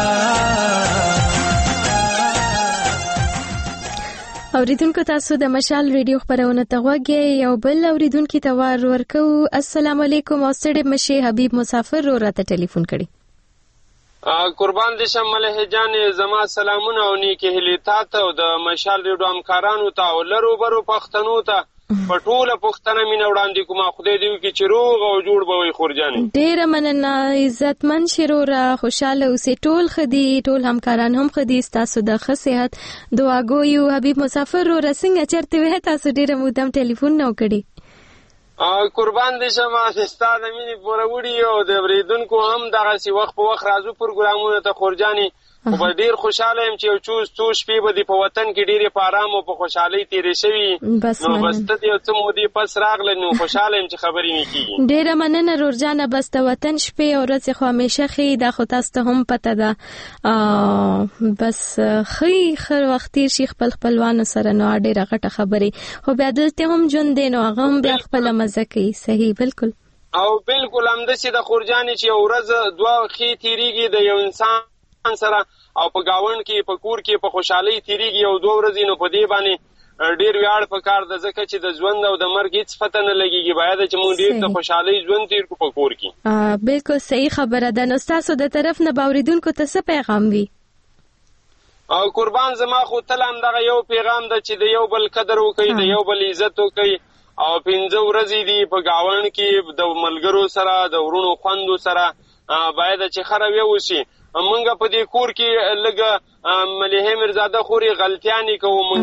اوریدونکو تاسو د مشال ریډیو خبرونه ته غوږی یو بل اوریدونکو ته وار ورکو. السلام علیکم او ستړي مشه حبیب مسافر رو راته ټلیفون کړي. قربان دې شم ملهه جان زما سلامونه او نیکه هلی تاسو او د مشال ریډیو همکارانو ته او لرو برو پښتنو ته په ټوله پښتنه مين وړاندې کومه خدای دې وکړي چې روغ او جوړ به وي خورجانې. ډېر مننه عزتمن شروره خوشاله اوسې ټول خدي ټول همکاران هم خدي تاسو د ښه صحت دعاګویو. حبیب مسافر رو رسنګ چرته وې تاسو ډېر مودم ټلیفون نو کړی. قربان دې شم استاد مینه پوره وړي او د بریدونکو هم دغه سی وخت په وخت راځو پروګرامونه ته خورجانې خو به ډیر خوشاله یم چې یو څو څو شپې به د په وطن کې ډیره په آرام او په خوشحالۍ تیرې شوي نو بس ته یو څه مودې پس راغله نو خوشاله یم چې خبرې مې کېږي. ډیره مننه رورجانه بس د وطن شپې او ورځې خو همیشه ښې دا خو تاسو ته هم پته ده بس ښې ښه وخت تېر شي خپل خپلوانو سره نو ډیره غټه خبرې خو بیا دلته هم ژوند دی نو هغه هم بیا خپله مزه کوي. صحیح بالکل او بالکل همداسې د خورجانې چې یو ورځ دوه ښې تېرېږي د یو انسان سره او په گاوند کې په کور کې په خوشحالۍ تیریږي او دوه ورځې نو په دې باندې ډیر ویاړ پکار د ځکه چې د ژوند او د مرګ هیڅ پته نه لګيږي باید چې موږ ډیر د خوشحالۍ ژوند تیر کو په کور کې. بالکل صحیح خبره ده. نو تاسو د طرف نه باوریدونکو ته څه پیغام وي؟ او قربان زما خو تل هم دغه یو پیغام ده چې د یو بل قدر وکړي د یو بل عزت وکړي او پنځه ورځې دي په گاوند کې د ملګرو سره د ورونو خوندو سره باید چې خره ووسی. مونږ په دې کور کې لګه مليحه مرزاده خوري غلطیانی کوو مونږه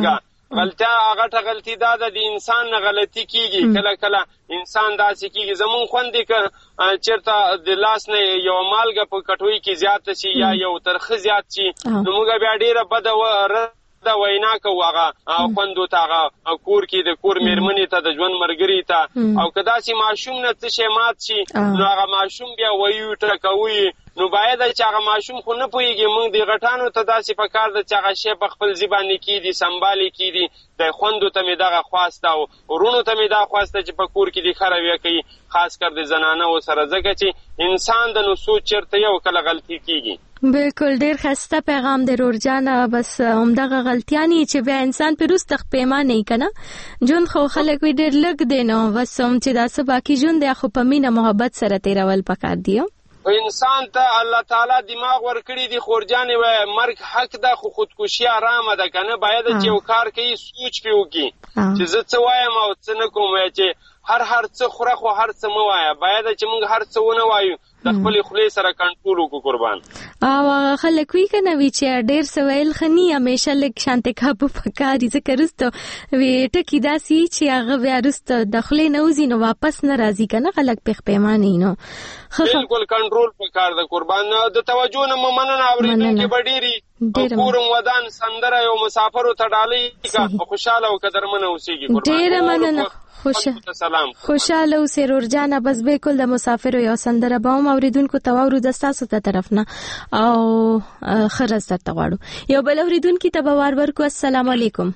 غلطیا هغه غلطي دا د انسان نه غلطي کیږي کله کله انسان داسې کیږي زمون خوندې ک چیرته د لاس نه یو مالګه په کټوي کې زیات شي یا یو ترخه زیات شي نو موږ بیا ډیره بده دا وینا کوو هغه خوندو ته هغه کور کې د کور میرمنې ته د ژوند مرګري ته او که داسې ماشوم نه څه شی مات شي نو هغه ماشوم بیا ویو ټکوي نو باید چې هغه ماشوم خو نه پوهېږي موږ د غټانو ته داسې پکار ده چې هغه شی په خپل ځبانې کېږدي سمبالې کېږدي د خوندو ته مې دغه خواسته او ورونو ته مې دا خواسته چې په کور کې دې ښه رویه کوي خاص کر د زنانهو سره ځکه چې انسان د نو سوچ چېرته یو کله غلطي کېږي بالکل ډیر خسته پیغام دی رورجان بس همدغه غلطیانی چې بیا انسان په روز تخ پیمانه نه کنه جون خو خلک وی ډیر لګ دی نو بس هم چې دا څه باقی جون دی خو په مینه محبت سره تیرول پکار دی انسان ته الله تعالی دماغ ورکړي دی خورجانې وای مرګ حق ده خو خودکشي آرامه ده کنه باید چې یو کار کوي سوچ پې وکړي چې زه څه وایم او څه نه کوم چې هر هر څه خوره خو هر څه مه وایه باید چې موږ هر څه ونه وایو د خپلې خولې سره کنټرول وکړو قربان او خلک وی کنه وی چې ډیر څه ویل ښه ني همیشه لږ شانتې کابو پکاري ځکه وروسته وی ټکي داسې چې هغه بیا وروسته د خولې نه وځي نو واپس نه راځي کنه خلک پېښ پیمانې نو بالکل کنټرول پکار ده قربان د توجه نه مو مننه اورېدونکي به ډېري کورم ودان سندره یو مسافرو ته ډالۍ کا خوشاله او قدرمنه اوسېږي قربان ډېره مننه خوشاله اوسې رورجانه بس بالکل د مسافرو یو سندره به هم اورېدونکو ته واورو د ستاسو ته طرف نه او ښه ورځ درته غواړو یو بل اورېدونکي ته به وار ورکړو السلام علیکم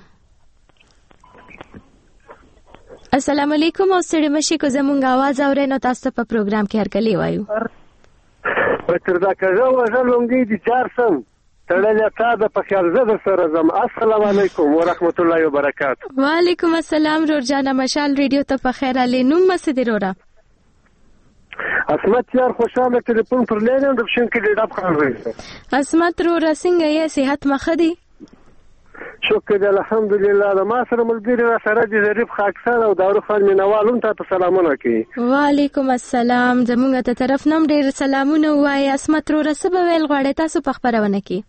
السلام علیکم او ستړي مه شئ که زموږ اواز اورئ نو تاسو ته په پروګرام کې هرکلی وایو په تر دا کږه وژه لومړی د چار سم تړلې تا د په خیال زه در سره ځم السلام علیکم ورحمت الله وبرکاته وعلیکم السلام رورجانه مشال ریډیو ته په خیر علي نوم مڅه دی رورا اسمت یار خوشاله ټلیفون پر لینم د بشین کې ډېر خبر وایي اسمت رورا څنګه یې صحت مخه دی شکر الحمدلله د ما سره ملګری را سره د ظریف خاکسار او دارو خان مینوالون ته سلامونه کوي وعلیکم السلام زموږ ته طرف نم ډېر سلامونه وایي اسمت رورا څه به ویل غواړئ تاسو په خپرونه کې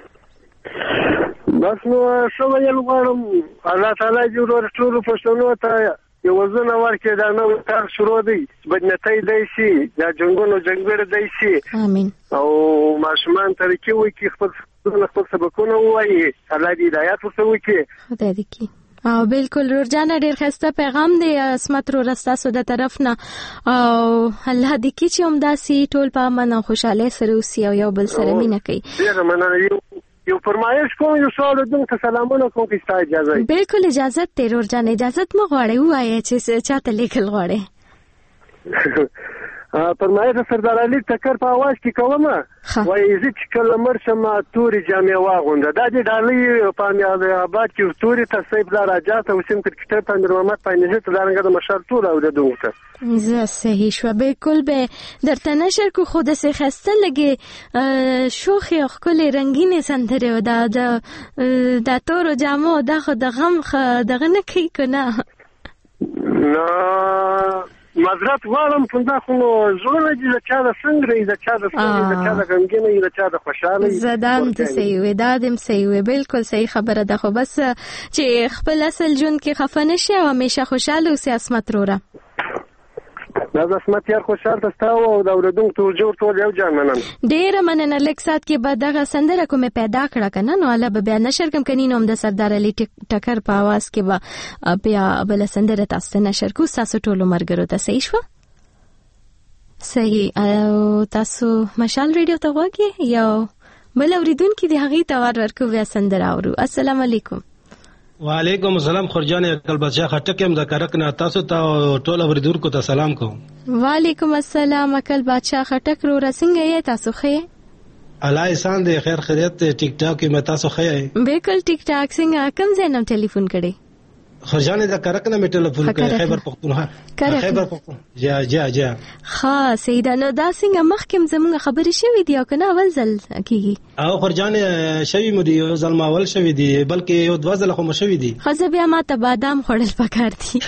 بس نو څه ویل غواړم الله تعالی دې ورور ټولو پښتنو ته یو وزنه ورکړي دا نو کار شروع دی بدنتۍ دی شي دا جنګونو جنګبر دی شي امين او ماشومان ترکي وي کې خپل خپل سبقونه وایي الله دې هدایت ورته وکړي خدای دې کې او بالکل رورجانه ډیر خسته پیغام دی اسمت رو رستا سو د طرف نه او الله دې کې چې هم داسې ټول په امن او خوشاله سره اوسي او یو بل سره مینه کوي ډیر مننه یو یو فرمایش کوم یو سوال دم ته سلامونه کوم کی ستا اجازه بالکل اجازه ته رورجانه اجازه مو غواړي وایي چې چاته لیکل غواړي فرمایش سردار علي ټکر په आवाज کې کومه وایي چې کله مرشم توري جامع واغونده دا دې ډالۍ په میاده آباد کې توري تصیب دار راځه او سیم کرکټر په محمد پاینځه ته دغه د مشر ټول او د دوته زه صحیح شو بالکل به درته نشر کو خود سه خسته لګي شوخي خپل رنگینه سندره و دا د تورو جامو دغه د غم دغه نه کوي کنه نه مزرات غواړم په دا خو زړه دې د چا د څنګه د چا د څنګه د چا د غمګینه د چا د خوشاله زدان ته صحیح وي دادم صحیح وي بالکل صحیح خبره ده خو بس چې خپل اصل جون کې خفه نشي او همیشه خوشاله اوسې اسمت رورا دا اسمت یار خوشاله تاسو او دا ورډون ته جوړ ټول یو ځان مننه ډیر مننه لیک سات کې بعد دغه سندره کومه پیدا کړه کنه نو الله به بیان نشر کوم کني نو د سردار علي ټکر په आवाज کې به بیا بل سندره تاسو نشر کو تاسو ټول مرګرو ته صحیح شو صحیح او تاسو مشال ریډیو ته وګورئ یو بل اوریدونکو دی هغه ته ورکو بیا سندره اورو السلام علیکم وعلیکم السلام خورجان اکل بادشاہ خټکم د کرکنه تاسو ته ټول اوریدونکو ته سلام کوم وعلیکم السلام اکل بادشاہ خټک رو رسنګ یې تاسو خې الله احسان دې خیر خیریت ټیک ټاک کې متا تاسو خې بالکل ټیک ټاک څنګه کوم ځای نو ټلیفون کړي خورجان د کرکنه می ټلیفون کړي خیبر پختونخوا خیبر پختونخوا جا جا جا ها سیدا نو دا څنګه مخکم زموږ خبرې شوې دی او کنه اول ځل کیږي او خورجان شوی مو دی یو ځل ما اول شوی دی بلکې یو دوه ځله خو مو شوی دی خزه بیا ما ته بادام خوړل پکار دي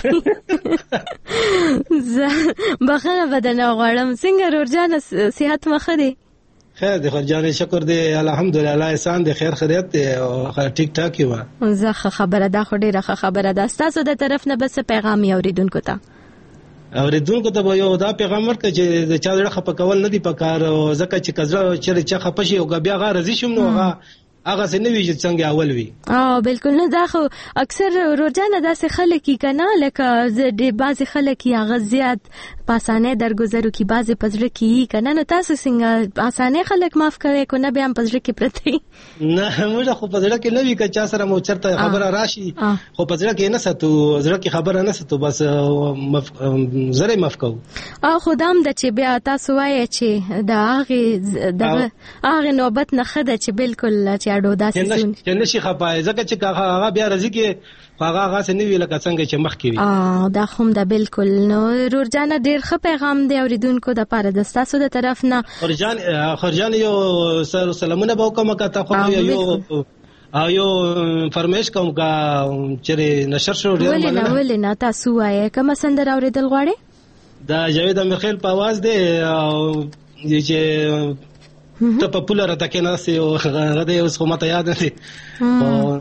بخنه بدن غواړم څنګه رورجان صحت مخه دی خیر دی خرجان شکر دی الحمدلله احسان دی خیر خیریت دی او ټیک ټاک یو. زه خبره ده خو ډیره خبره ده تاسو د طرف نه بس پیغام یې اوریدونکو ته اوریدونکو ته به یو دا پیغام ورکړي چې د چا زړه خپه کول نه دی پکار ځکه چې کزړه چې چا خپه شي او بیا غا راضي شوم نو هغه هغه څنګه وی چې څنګه اول وی. اه بالکل نه دا خو اکثر روزانه داسې خلک کی کنه لکه د بعضی خلک کی هغه زیات پاسانه درگذرو کی بعضی پزړه کی کنه نو تاسو څنګه اسانه خلک معاف کوي کو نه بیا پزړه کی پرتی نه موږ خو پزړه کې نه وی که چا سره مو چرته خبره راشي خو پزړه کې نه ستو زړه کې خبره نه ستو بس زره معاف کو. اه خدام د چې بیا تاسو وایي چې دا هغه د هغه نوبت نه خده چې بالکل چې اډو داسې سن چې نشي خپای ځکه چې هغه بیا راځي کې هغه هغه څنګه ویل که څنګه چې مخ کې وي. اه دا هم دا بالکل نو رورجان ډیر ښه پیغام دی اوریدونکو د پاره د تاسو د طرف نه. خرجان خرجان یو سلامونه به کوم کا ته یو او یو فرمایش کوم کا چې نشر شو ډیر مننه. ولې ولې نه تاسو وایي کوم سندره اوریدل غواړي؟ دا جاوید امیرخیل په आवाज دی او چې ته په پوله راته کې نه سي او هغه د اوس خو ماته یاد نه او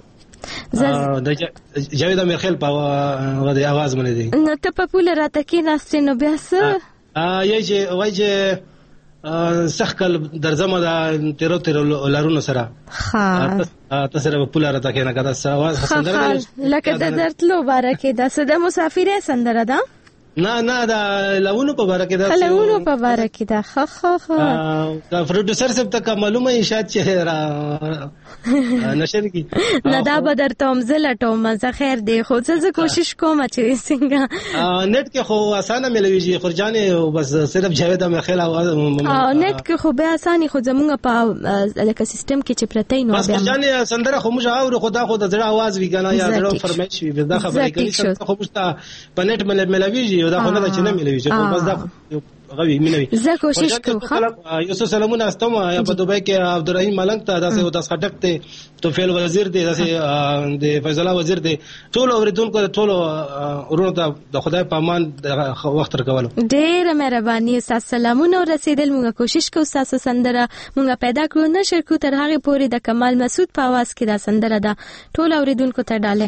د جاوید امیرخیل په هغه د आवाज باندې دی نو ته په پوله راته کې نه سي نو بیا څه ا یی چې وای چې سخکل درځم دا تیرو تیرو لارونو سره ها تاسو سره په پوله راته کې نه کدا سواز سندره لکه د درتلو بارکه دا سده مسافر سندره ده نه نه دا لونو په باره کې دا لونو په باره کې دا خ خ خ دا پروډوسر سب ته معلومه شاید چې را نشر کی نه دا به درته هم زه لټوم زه خیر دی خو زه کوشش کوم چې څنګه نت کې خو اسانه ملويږي خرجانه بس صرف جاوید امیرخیل او نت کې خو به اساني خو زمونږ په لکه سیستم کې چې پرته نو بس خرجانه سندره خو موږ اورو خدا خو د زړه आवाज وی کنه یا زړه فرمایش وی دا خبره کوي خو مشته په نت ملويږي دا خو نه چې نه ملوي چې بس دا غوي ملوي. زه کوشش کوم یوسف سلامونه استم یا په دوبۍ کې عبدالرحیم ملنګ ته داسې داس خټک ته توفیل وزیر دی داسې د فیض الله وزیر دی ټول اوریدونکو ټول ورونو ته د خدای په امان وخت ورکول. ډېر مهرباني استاد سلامونه رسیدل موږ کوشش کوو تاسو سندره موږ پیدا کړو نشر کو تر هغه پورې د کمال مسعود په आवाज کې دا سندره ده ټول اوریدونکو ته ډاله.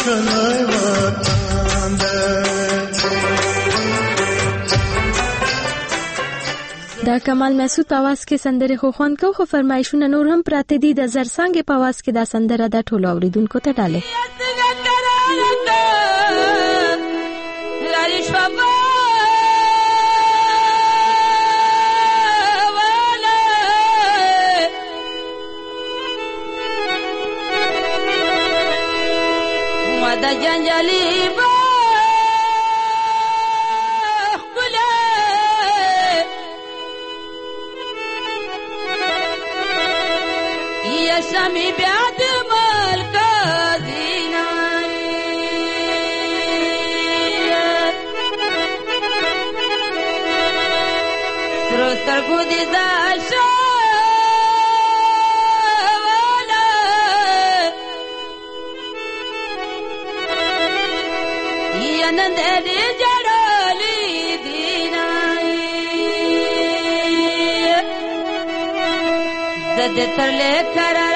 ښکلی وطن دی. د کمال مسعود په आवाज کې سندره خو خوان کو خو فرمایشونه نور هم پراته دي. د زرسانګ په आवाज کې دا سندره د ټولو اوریدونکو ته ډاله. د جنجالي سمي بياد مالك ديناري سرو سرگو دي داشا والا ينند دي جرالي ديناري زد ترلي کرا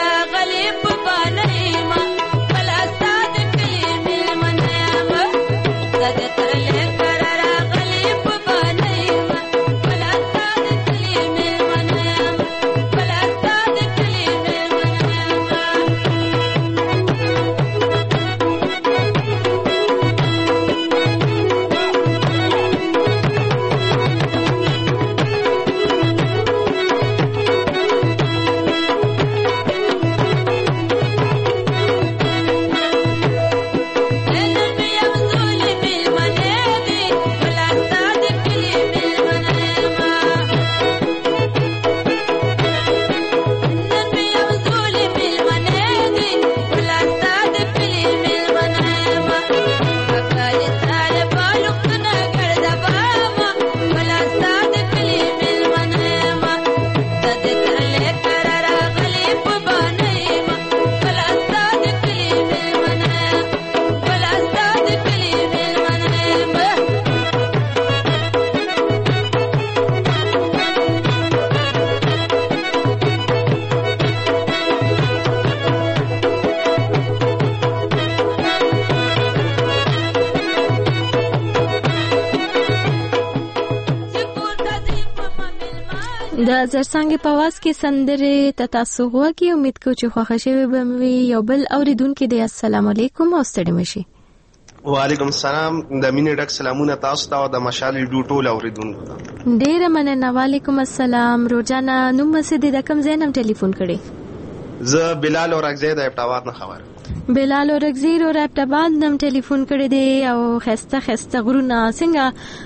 د زرسانګ په आवाज کې سندره ته تاسو غوږی. امید کوم چې خوښ شوي به مې یو بل اوریدونکو دی. السلام علیکم او ستړي مشي. وعلیکم السلام. د مینې ډک سلامونه تاسو ته او د مشال ډو ټول اوریدونکو ته. ډیره مننه. وعلیکم السلام. روزانا نوم مسجد د کم زینم ټلیفون کړي. زه بلال اور اگزی د ابټاوات نه خبر. بلال اور اگزی اور ابټاوات نم ټلیفون کړي دی او خسته خسته غرونه څنګه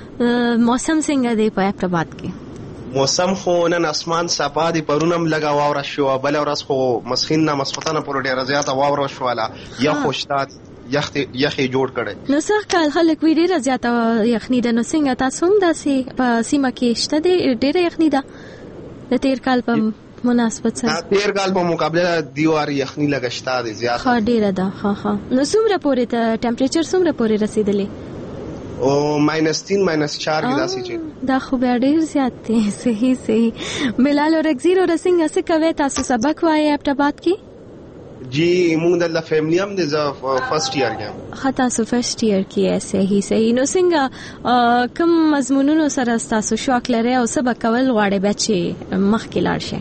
موسم څنګه دی په ابټاوات کې؟ موسم خو نن اسمان صفا دی، پرونم لګا واوره شو، بل ورځ خو مسخین نه مسفتنه پر ډیره زیاته واوره شواله یا خوشتات یخ یخي جوړ کړي. نو څنګه کال خلک وی ډیره زیاته یخنی ده. نو څنګه تاسو هم داسې په سیمه کې شته دی ډیره یخنی ده د تیر کال په مناسبت سره؟ تیر کال په مقابله دیوار یخنی لګشتا دی زیاته. ها ډیره ده. ها ها. نو څومره پورې ته ټمپریچر څومره پورې رسیدلی؟ او ماینس تین ماینس چار کې داسې چې دا خو بیا ډیر زیات دی. صحیح صحیح. بلال اور اگزیر اور څنګه څه کوي تاسو سبق وایي ابټاوات کې؟ جی موږ د فیملی هم د فرست ایئر کې خطا سو فرست ایئر کې. صحیح صحیح. نو څنګه کوم مضمونونو سره تاسو شوق لري او سبق کول غواړئ بچي مخکې لاړ شي؟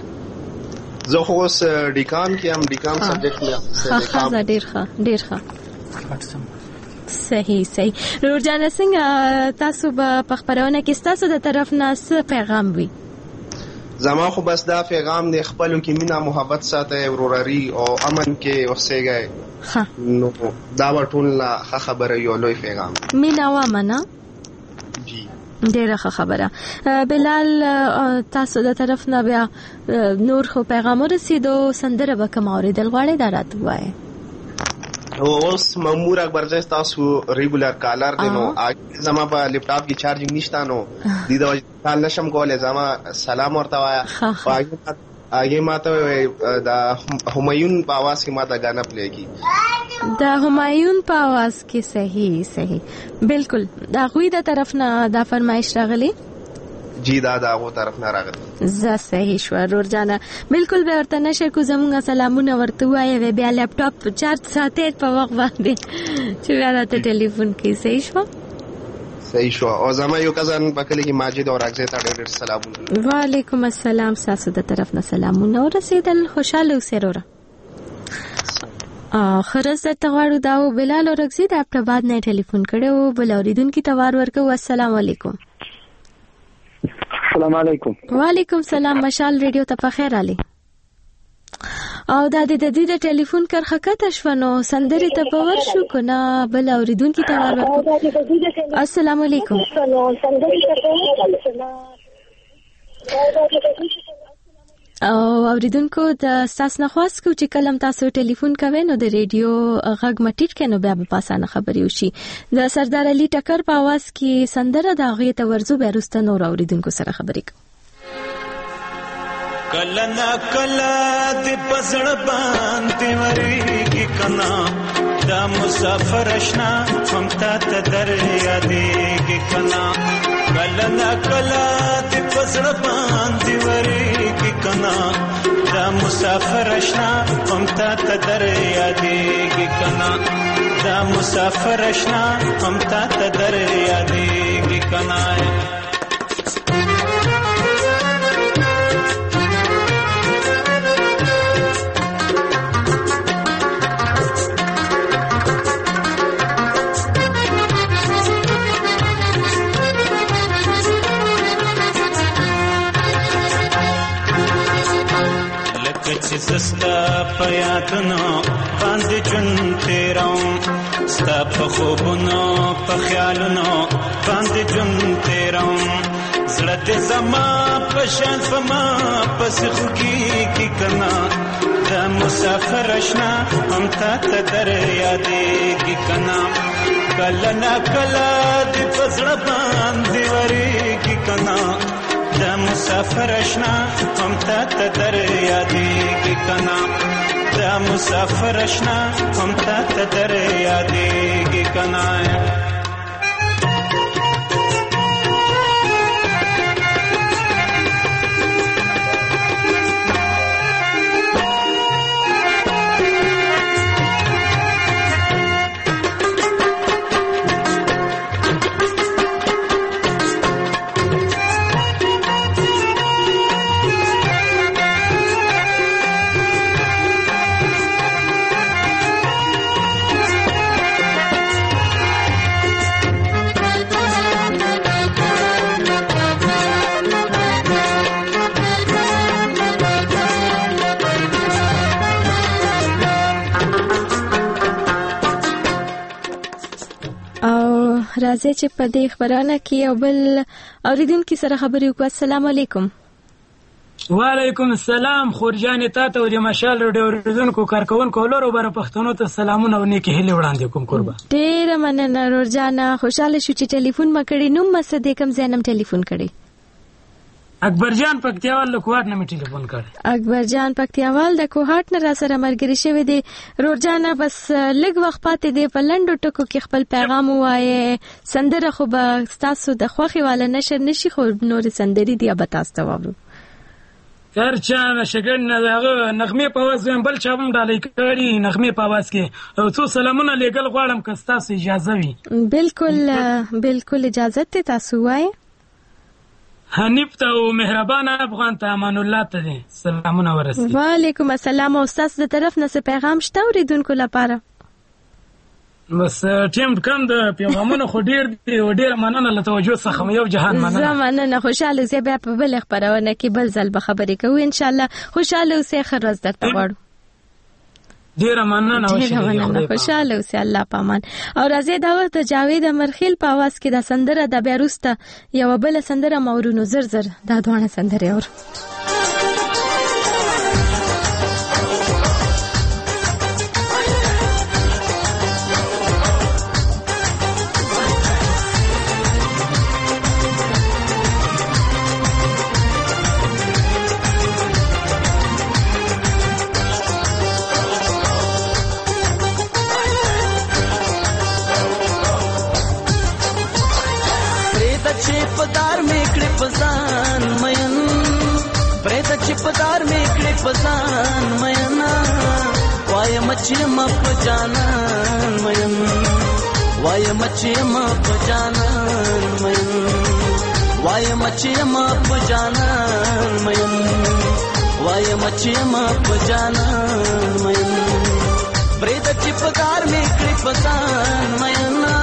زه خو اوس ډیکان کې هم ډیکان سبجیکټ مې ښه ښه ډیر ښه ډیر ښه. صحیح صحیح. روزانه څنګه تاسو په خبرونه کې تاسو د طرف نه څه پیغام وي؟ زما خو بس دا پیغام دی خپلو کې مینا محبت ساتي، وروري او امن کې اوسېږئ. ها نو دا ټول ښه خبره یو لوی پیغام. مینا و امن. جی ډیره ښه خبره. بلال تاسو د طرف نه بیا نور خو پیغام ورسېدو، سندره به کوم اورېدل غواړئ دا راته ووایئ. اوس مامور اکبر زه تاسو ریګولر کالر دی. نو زما په لپټاپ کې چارجینګ نشته، نو د دې وجه کال نشم کولای. زما سلام ورته وایا. هغه ماته د همایون په आवाज کې ماته غانا پلی کی. د همایون په आवाज کې. صحیح صحیح بالکل. دا غوی د طرف نه دا فرمایش راغلی. جی دا د هغو طرف نه راغلی. زه صحیح شوه ورور جانه، بالکل به ورته نشر کو، زمونږ سلامونه ورته ووایه، بیا لیپټاپ چارج ساتئ په وخت باندې چې بیا راته ټلیفون کوي. صحیح شوه صحیح شو. او زما یو کزن په کلي کې ماجد او راګزې ته ډېر ډېر سلامونه. وعلیکم السلام، ستاسو د طرف نه سلامونه ورسېدل. خوشحاله اوسئ وروره. خرز درته غواړو دا و بلال او راګزې د ابټاباد نه ټلیفون کړی و، بل اورېدونکي ته وار ورکوو. السلام علیکم. السلام علیکم. وعلیکم سلام. مشال ریډیو ته په خیر راغلی. او دا د دې د ټلیفون کرخه کته شو نو سندري ته باور شو کنه بل اوریدونکو ته وار ورکو. السلام علیکم. او اوریدونکو د تاسو نه خواست کو چې کلم تاسو ټلیفون کوئ نو د ریډیو غږ مټیټ کینو بیا په اسانه خبري وشي. د سردار علي ټکر په आवाज کې سندره دا غي ته ورزو به رسته نور اوریدونکو سره خبري کوي. کلا نا کلا د پزړ باندې ورېږي کنا دا مسافر اشنا هم تا ته در یادېږي کنا کلا نا کلا د پزړ باندې ورېږي کنا دا مسافر اشنا هم تا ته در یادېږي کنا دا مسافر اشنا هم تا ته در یادېږي کنا. سستا پیاتنو باندې جون تیروم ستا په خوبونو په خیالونو باندې جون تیروم زړه دې زما په شان فما پس خوږي کی کنا دا مسافر اشنا هم تا ته در یادېږي کنا کله نا کله دې پزړه باندې ورېږي کنا دا مسافر اشنا هم تا ته در یادېږي کنا دا مسافر اشنا هم تا ته در یادېږي کنا. راځي چې په دې خبرانه کې یو بل اوریدونکو سره خبرې وکړو. السلام علیکم. وعلیکم السلام. خورجان تا ته د مشال ریډیو اوریدونکو کارکونکو لورو بر پښتنو ته سلامونه او نیکی هیله وړاندې کوم. قربان ډیر مننه ورجانا، خوشاله شو چې ټلیفون مکړې. نو مسدې کم زینم ټلیفون کړي. اکبر جان پکتیاوال له کوهاټ نه می ټلیفون کړ. اکبر جان پکتیاوال د کوهاټ نه را سره مرګري شوی دی. رورجانا بس لږ وخت پاتې دی، په لندو ټکو کې خپل پیغام وایي. سندره خو به تاسو د خوخي والا نشر نشي، خو نور سندري دی به تاسو ته وابو. هر چا شګن دغه نغمه په واز بل چا هم ډالې کړي نغمه په واز کې او څو سلامونه لګل غواړم که تاسو اجازه وي. بالکل بالکل اجازه ته تاسو وایي. حنیف ته او مهربان افغان ته امان الله ته دي سلامونه ورسي. وعلیکم السلام. او تاسو د طرف نه څه پیغام شته اوریدونکو لپاره؟ بس ټیم کم د پیغامونو خو ډیر دی او ډیر مننه له توجه څخه یو جهان مننه. زمانه خوشاله زی بیا په بل خبرونه کې بل ځل به خبرې کوو ان شاء الله. خوشاله اوسئ، خرز درته غواړو. ډیر مننه او ډیر خوشاله اوسئ. الله پامان. او راځي دا وخت جاوید امرخیل په आवाज کې دا سندره د بیا روسته یو بل سندره مورونو زر زر دا دوه سندره اور پدار میکړې پزان چپدار می کړې پسان مینا وای مچې ما پجانان مین وای مچې ما پجانان مین وای مچې ما پجانان مین وای مچې ما پجانان مین برید چپدار می کړې پسان مینا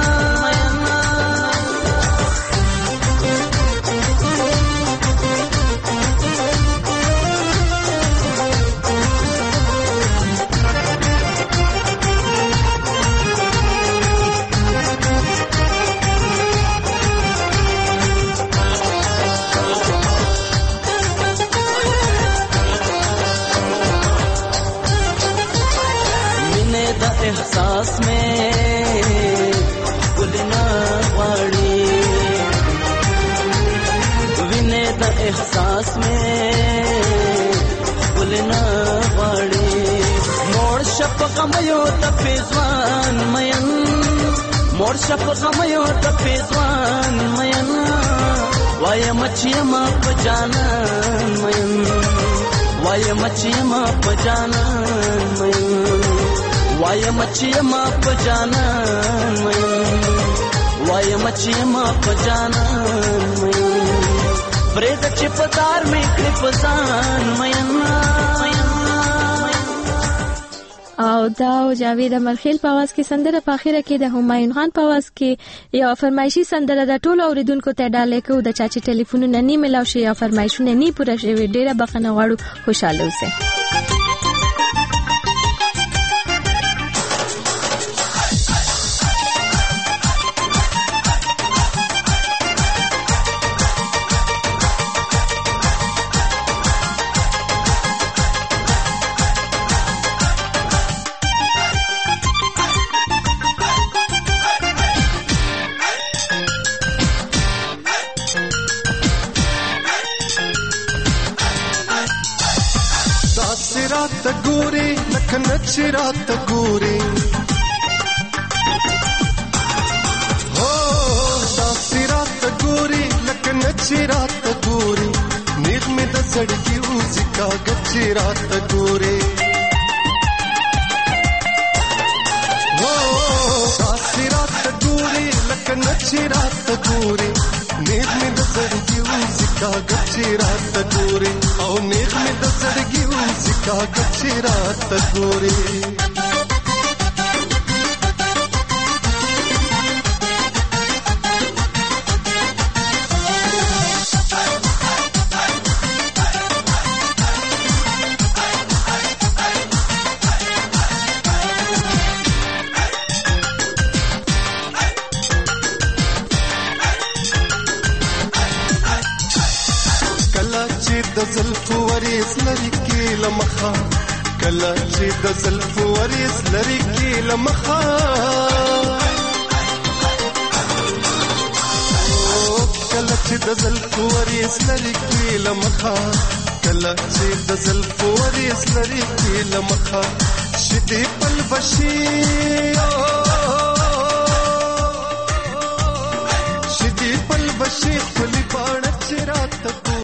احساس में गुलना वाड़ी विने द एहसास में गुलना वाड़ी मोड़ शप गमयो त पेजवान मयन मोड़ शप गमयो त पेजवान मयन वाय मछिया मा पजाना मयन वाय मछिया मा पजाना मयन वाय मछिया मा पजानान मयन वाय मछिया मा पजानान मयन ब्रेद चिपदार में क्लिपसान मयन او دا جاوید امرخیل په आवाज کې سندره په اخیره کې د همایون خان په आवाज کې یو فرمایشي سندره د ټولو اوریدونکو ته ډالې کو د چاچي ټلیفونونه نه ملاو شي یا فرمایشونه نه پوره شوي ډیره بخنه غواړو خوشاله اوسئ نچرات ګوري هو تاسرات ګوري لکه نچرات ګوري نیغ می د سړکی اوزی کا گچرات ګوري هو تاسرات ګوري لکه نچرات ګوري نیغ می د سړکی اوزی کا گچرات ګوري او نیغ می د سړکی اوزی کا گچرات ګوري لمخا کله چې د زلف وریس لري کې لمخا کله چې د زلف وریس لري کې لمخا کله چې د زلف وریس لري کې لمخا شدي پل بشي شدي پل بشي خلی باڼه چې رات